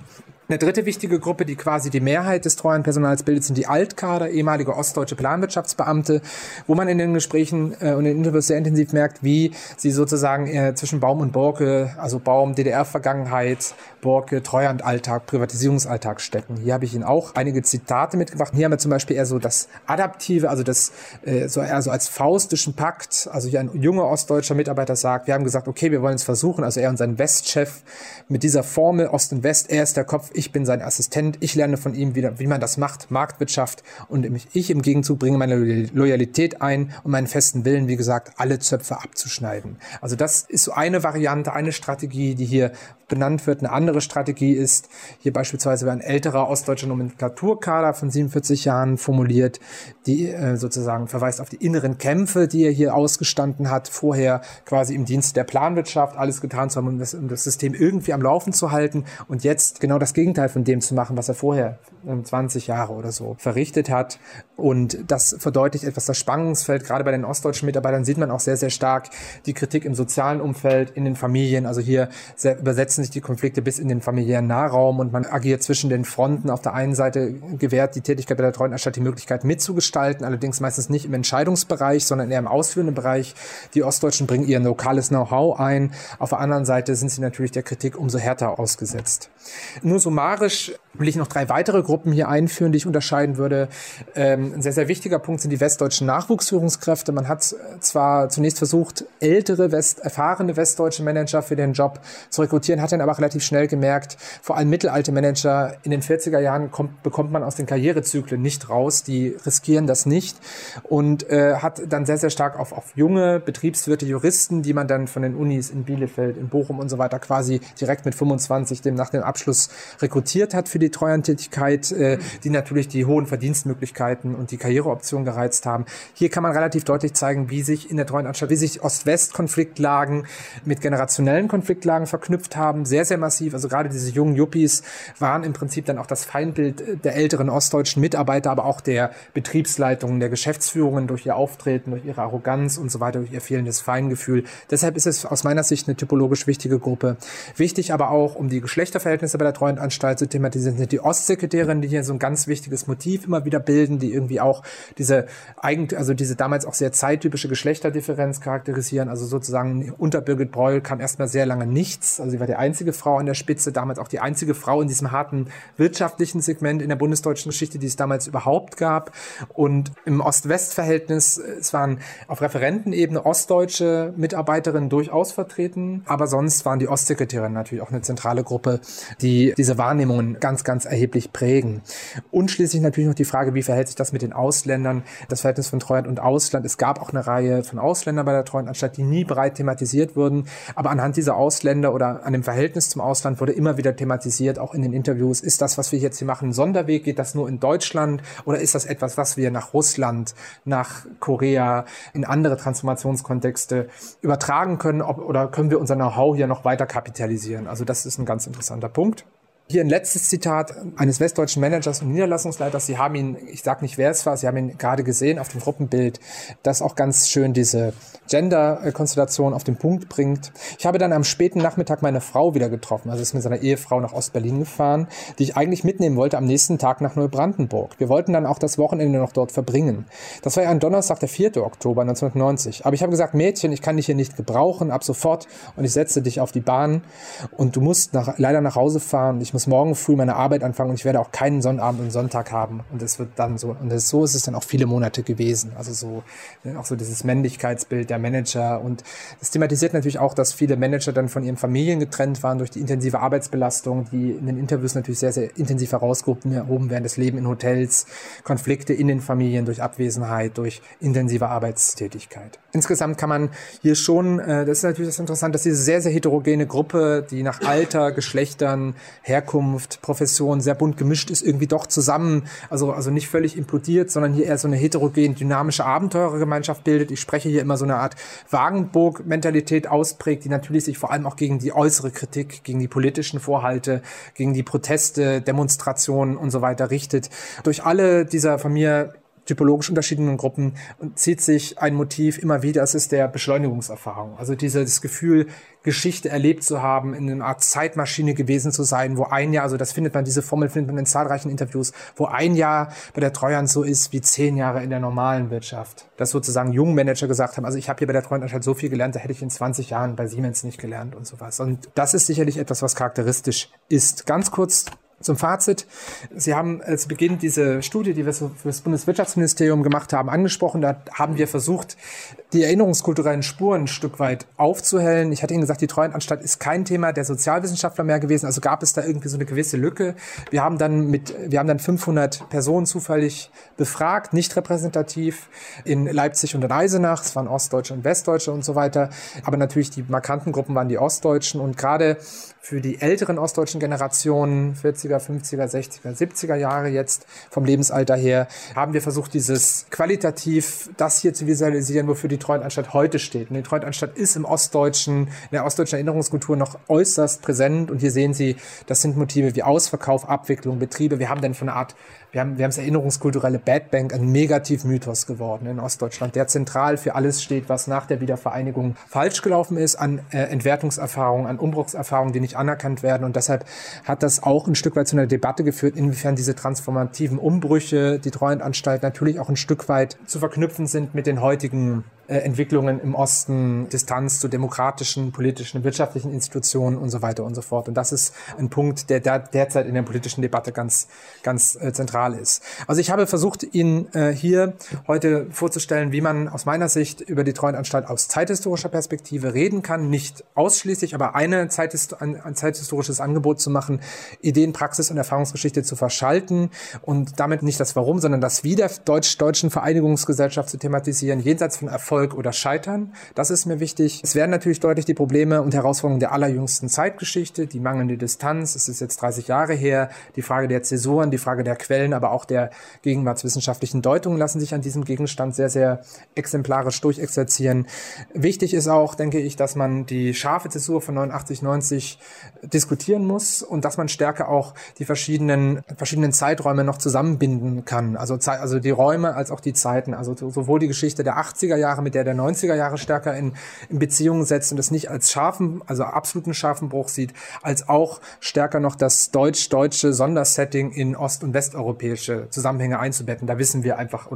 Eine dritte wichtige Gruppe, die quasi die Mehrheit des Treuhandpersonals bildet, sind die Altkader, ehemalige ostdeutsche Planwirtschaftsbeamte, wo man in den Gesprächen und in den Interviews sehr intensiv merkt, wie sie sozusagen zwischen Baum und Borke, also Baum DDR-Vergangenheit, Borke Treuhandalltag, Privatisierungsalltag stecken. Hier habe ich Ihnen auch einige Zitate mitgebracht. Hier haben wir zum Beispiel eher so das Adaptive, also das so eher so als faustischen Pakt. Also hier ein junger ostdeutscher Mitarbeiter sagt, wir haben gesagt, okay, wir wollen es versuchen, also er und sein Westchef mit dieser Formel Ost und West, er ist der Kopf, ich bin sein Assistent, ich lerne von ihm wieder, wie man das macht, Marktwirtschaft, und ich im Gegenzug bringe meine Loyalität ein und meinen festen Willen, wie gesagt, alle Zöpfe abzuschneiden. Also das ist so eine Variante, eine Strategie, die hier benannt wird. Eine andere Strategie ist, hier beispielsweise ein älterer ostdeutscher Nomenklaturkader von 47 Jahren formuliert, die sozusagen verweist auf die inneren Kämpfe, die er hier ausgestanden hat, vorher quasi im Dienst der Planwirtschaft alles getan zu haben, um das System irgendwie am Laufen zu halten und jetzt genau das Gegenteil von dem zu machen, was er vorher 20 Jahre oder so verrichtet hat. Und das verdeutlicht etwas das Spannungsfeld. Gerade bei den ostdeutschen Mitarbeitern sieht man auch sehr, sehr stark die Kritik im sozialen Umfeld, in den Familien. Also hier übersetzen sich die Konflikte bis in den familiären Nahraum und man agiert zwischen den Fronten. Auf der einen Seite gewährt die Tätigkeit bei der Treuhandanstalt die Möglichkeit mitzugestalten, allerdings meistens nicht im Entscheidungsbereich, sondern eher im ausführenden Bereich. Die Ostdeutschen bringen ihr lokales Know-how ein. Auf der anderen Seite sind sie natürlich der Kritik umso härter ausgesetzt. Nur summarisch will ich noch 3 weitere Gruppen hier einführen, die ich unterscheiden würde. Ein sehr, sehr wichtiger Punkt sind die westdeutschen Nachwuchsführungskräfte. Man hat zwar zunächst versucht, ältere, erfahrene westdeutsche Manager für den Job zu rekrutieren, hat dann aber relativ schnell gemerkt, vor allem mittelalte Manager in den 40er Jahren bekommt man aus den Karrierezyklen nicht raus. Die riskieren das nicht und hat dann sehr, sehr stark auf junge Betriebswirte, Juristen, die man dann von den Unis in Bielefeld, in Bochum und so weiter quasi direkt mit 25 nach dem Abschluss rekrutiert hat für die Treuhandtätigkeit, die natürlich die hohen Verdienstmöglichkeiten und die Karriereoptionen gereizt haben. Hier kann man relativ deutlich zeigen, wie sich in der Treuhandanstalt, wie sich Ost-West-Konfliktlagen mit generationellen Konfliktlagen verknüpft haben, sehr, sehr massiv. Also gerade diese jungen Yuppies waren im Prinzip dann auch das Feindbild der älteren ostdeutschen Mitarbeiter, aber auch der Betriebsleitungen, der Geschäftsführungen durch ihr Auftreten, durch ihre Arroganz und so weiter, durch ihr fehlendes Feingefühl. Deshalb ist es aus meiner Sicht eine typologisch wichtige Gruppe. Wichtig aber auch, um die Geschlechterverhältnisse bei der Treuhandanstalt zu thematisieren, sind die Ostsekretärinnen, die hier so ein ganz wichtiges Motiv immer wieder bilden, die irgendwie auch diese damals auch sehr zeittypische Geschlechterdifferenz charakterisieren. Also sozusagen unter Birgit Breul kam erstmal sehr lange nichts. Also sie war die einzige Frau an der Spitze, damals auch die einzige Frau in diesem harten wirtschaftlichen Segment in der bundesdeutschen Geschichte, die es damals überhaupt gab. Und im Ost-West-Verhältnis, es waren auf Referentenebene ostdeutsche Mitarbeiterinnen durchaus vertreten, aber sonst waren die Ostsekretärinnen natürlich auch eine zentrale Gruppe, die diese Wahrnehmungen ganz, ganz erheblich prägen. Und schließlich natürlich noch die Frage, wie verhält sich das mit den Ausländern, das Verhältnis von Treuhand und Ausland. Es gab auch eine Reihe von Ausländern bei der Treuhandanstalt, die nie breit thematisiert wurden, aber anhand dieser Ausländer oder an dem Verhältnis zum Ausland wurde immer wieder thematisiert, auch in den Interviews, ist das, was wir jetzt hier machen, ein Sonderweg, geht das nur in Deutschland oder ist das etwas, was wir nach Russland, nach Korea, in andere Transformationskontexte übertragen können oder können wir unser Know-how hier noch weiter kapitalisieren? Also das ist ein ganz interessanter Punkt. Hier ein letztes Zitat eines westdeutschen Managers und Niederlassungsleiters. Sie haben ihn, ich sage nicht, wer es war, Sie haben ihn gerade gesehen auf dem Gruppenbild, das auch ganz schön diese Gender-Konstellation auf den Punkt bringt. Ich habe dann am späten Nachmittag meine Frau wieder getroffen, also ist mit seiner Ehefrau nach Ostberlin gefahren, die ich eigentlich mitnehmen wollte am nächsten Tag nach Neubrandenburg. Wir wollten dann auch das Wochenende noch dort verbringen. Das war ja ein Donnerstag, der 4. Oktober 1990. Aber ich habe gesagt, Mädchen, ich kann dich hier nicht gebrauchen, ab sofort, und ich setze dich auf die Bahn und du musst leider nach Hause fahren. Ich muss morgen früh meine Arbeit anfangen und ich werde auch keinen Sonnabend und Sonntag haben. Und es wird dann so, und so ist es dann auch viele Monate gewesen. Also so, auch so dieses Männlichkeitsbild der Manager. Und das thematisiert natürlich auch, dass viele Manager dann von ihren Familien getrennt waren durch die intensive Arbeitsbelastung, die in den Interviews natürlich sehr, sehr intensiv herausgehoben werden. Das Leben in Hotels, Konflikte in den Familien durch Abwesenheit, durch intensive Arbeitstätigkeit. Insgesamt kann man hier schon, das ist natürlich das Interessante, dass diese sehr, sehr heterogene Gruppe, die nach Alter, Geschlechtern, Herkunft, Profession sehr bunt gemischt ist, irgendwie doch zusammen, also nicht völlig implodiert, sondern hier eher so eine heterogen, dynamische Abenteurergemeinschaft bildet. Ich spreche hier immer so eine Art Wagenburg-Mentalität ausprägt, die natürlich sich vor allem auch gegen die äußere Kritik, gegen die politischen Vorhalte, gegen die Proteste, Demonstrationen und so weiter richtet. Durch alle dieser von mir typologisch unterschiedlichen Gruppen und zieht sich ein Motiv immer wieder, es ist der Beschleunigungserfahrung. Also dieses Gefühl, Geschichte erlebt zu haben, in einer Art Zeitmaschine gewesen zu sein, wo ein Jahr, also diese Formel findet man in zahlreichen Interviews, wo ein Jahr bei der Treuhand so ist wie 10 Jahre in der normalen Wirtschaft. Dass sozusagen junge Manager gesagt haben, also ich habe hier bei der Treuhandanstalt so viel gelernt, da hätte ich in 20 Jahren bei Siemens nicht gelernt und sowas. Und das ist sicherlich etwas, was charakteristisch ist. Ganz kurz zum Fazit. Sie haben zu Beginn diese Studie, die wir für das Bundeswirtschaftsministerium gemacht haben, angesprochen. Da haben wir versucht, die erinnerungskulturellen Spuren ein Stück weit aufzuhellen. Ich hatte Ihnen gesagt, die Treuhandanstalt ist kein Thema der Sozialwissenschaftler mehr gewesen. Also gab es da irgendwie so eine gewisse Lücke. Wir haben dann 500 Personen zufällig befragt, nicht repräsentativ, in Leipzig und in Eisenach. Es waren Ostdeutsche und Westdeutsche und so weiter. Aber natürlich die markanten Gruppen waren die Ostdeutschen. Und gerade für die älteren ostdeutschen Generationen, 40er, 50er, 60er, 70er Jahre jetzt vom Lebensalter her, haben wir versucht, das hier zu visualisieren, wofür die Treuhandanstalt heute steht. Und die Treuhandanstalt ist in der ostdeutschen Erinnerungskultur noch äußerst präsent. Und hier sehen Sie, das sind Motive wie Ausverkauf, Abwicklung, Betriebe. Wir haben dann von einer Art, wir haben das erinnerungskulturelle Bad Bank, ein Negativmythos geworden in Ostdeutschland, der zentral für alles steht, was nach der Wiedervereinigung falsch gelaufen ist, an Entwertungserfahrungen, an Umbruchserfahrungen, die nicht anerkannt werden. Und deshalb hat das auch ein Stück weit zu einer Debatte geführt, inwiefern diese transformativen Umbrüche, die Treuhandanstalt natürlich auch ein Stück weit zu verknüpfen sind mit den heutigen Entwicklungen im Osten, Distanz zu demokratischen, politischen, wirtschaftlichen Institutionen und so weiter und so fort. Und das ist ein Punkt, der derzeit in der politischen Debatte ganz zentral ist. Also ich habe versucht, Ihnen hier heute vorzustellen, wie man aus meiner Sicht über die Treuhandanstalt aus zeithistorischer Perspektive reden kann. Nicht ausschließlich, aber ein zeithistorisches Angebot zu machen, Ideen, Praxis und Erfahrungsgeschichte zu verschalten und damit nicht das Warum, sondern das Wie der deutschen Vereinigungsgesellschaft zu thematisieren, jenseits von Erfolg oder Scheitern. Das ist mir wichtig. Es werden natürlich deutlich die Probleme und Herausforderungen der allerjüngsten Zeitgeschichte, die mangelnde Distanz, es ist jetzt 30 Jahre her, die Frage der Zäsuren, die Frage der Quellen, aber auch der gegenwartswissenschaftlichen Deutungen lassen sich an diesem Gegenstand sehr, sehr exemplarisch durchexerzieren. Wichtig ist auch, denke ich, dass man die scharfe Zäsur von 89, 90 diskutieren muss und dass man stärker auch die verschiedenen Zeiträume noch zusammenbinden kann. Also die Räume als auch die Zeiten, also sowohl die Geschichte der 80er Jahre mit der 90er Jahre stärker in Beziehung setzt und es nicht als absoluten scharfen Bruch sieht, als auch stärker noch das deutsche Sondersetting in ost- und westeuropäische Zusammenhänge einzubetten. Da wissen wir einfach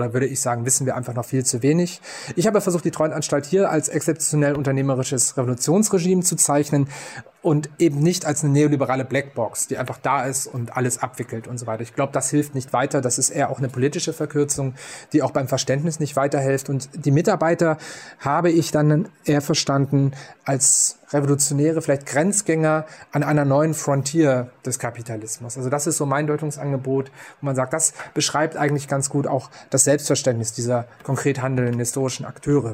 noch viel zu wenig. Ich habe versucht, die Treuhandanstalt hier als exzeptionell unternehmerisches Revolutionsregime zu zeichnen und eben nicht als eine neoliberale Blackbox, die einfach da ist und alles abwickelt und so weiter. Ich glaube, das hilft nicht weiter. Das ist eher auch eine politische Verkürzung, die auch beim Verständnis nicht weiterhilft. Und die Mitarbeiter habe ich dann eher verstanden als Revolutionäre, vielleicht Grenzgänger an einer neuen Frontier des Kapitalismus. Also das ist so mein Deutungsangebot, wo man sagt, das beschreibt eigentlich ganz gut auch das Selbstverständnis dieser konkret handelnden historischen Akteure.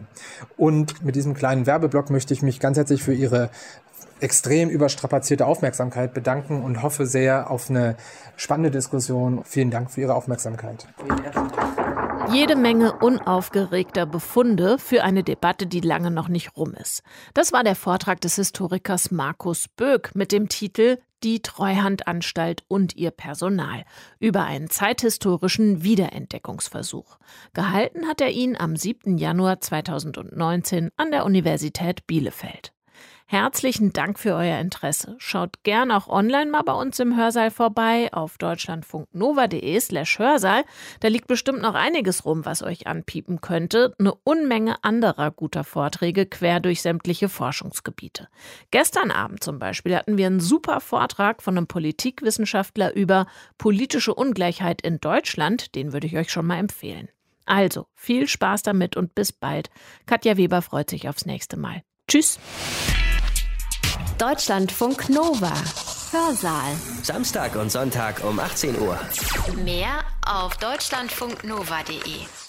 Und mit diesem kleinen Werbeblock möchte ich mich ganz herzlich für Ihre extrem überstrapazierte Aufmerksamkeit bedanken und hoffe sehr auf eine spannende Diskussion. Vielen Dank für Ihre Aufmerksamkeit. Jede Menge unaufgeregter Befunde für eine Debatte, die lange noch nicht rum ist. Das war der Vortrag des Historikers Markus Böck mit dem Titel Die Treuhandanstalt und ihr Personal über einen zeithistorischen Wiederentdeckungsversuch. Gehalten hat er ihn am 7. Januar 2019 an der Universität Bielefeld. Herzlichen Dank für euer Interesse. Schaut gern auch online mal bei uns im Hörsaal vorbei auf deutschlandfunknova.de/Hörsaal. Da liegt bestimmt noch einiges rum, was euch anpiepen könnte. Eine Unmenge anderer guter Vorträge quer durch sämtliche Forschungsgebiete. Gestern Abend zum Beispiel hatten wir einen super Vortrag von einem Politikwissenschaftler über politische Ungleichheit in Deutschland. Den würde ich euch schon mal empfehlen. Also, viel Spaß damit und bis bald. Katja Weber freut sich aufs nächste Mal. Tschüss. Deutschlandfunk Nova. Hörsaal. Samstag und Sonntag um 18 Uhr. Mehr auf deutschlandfunknova.de.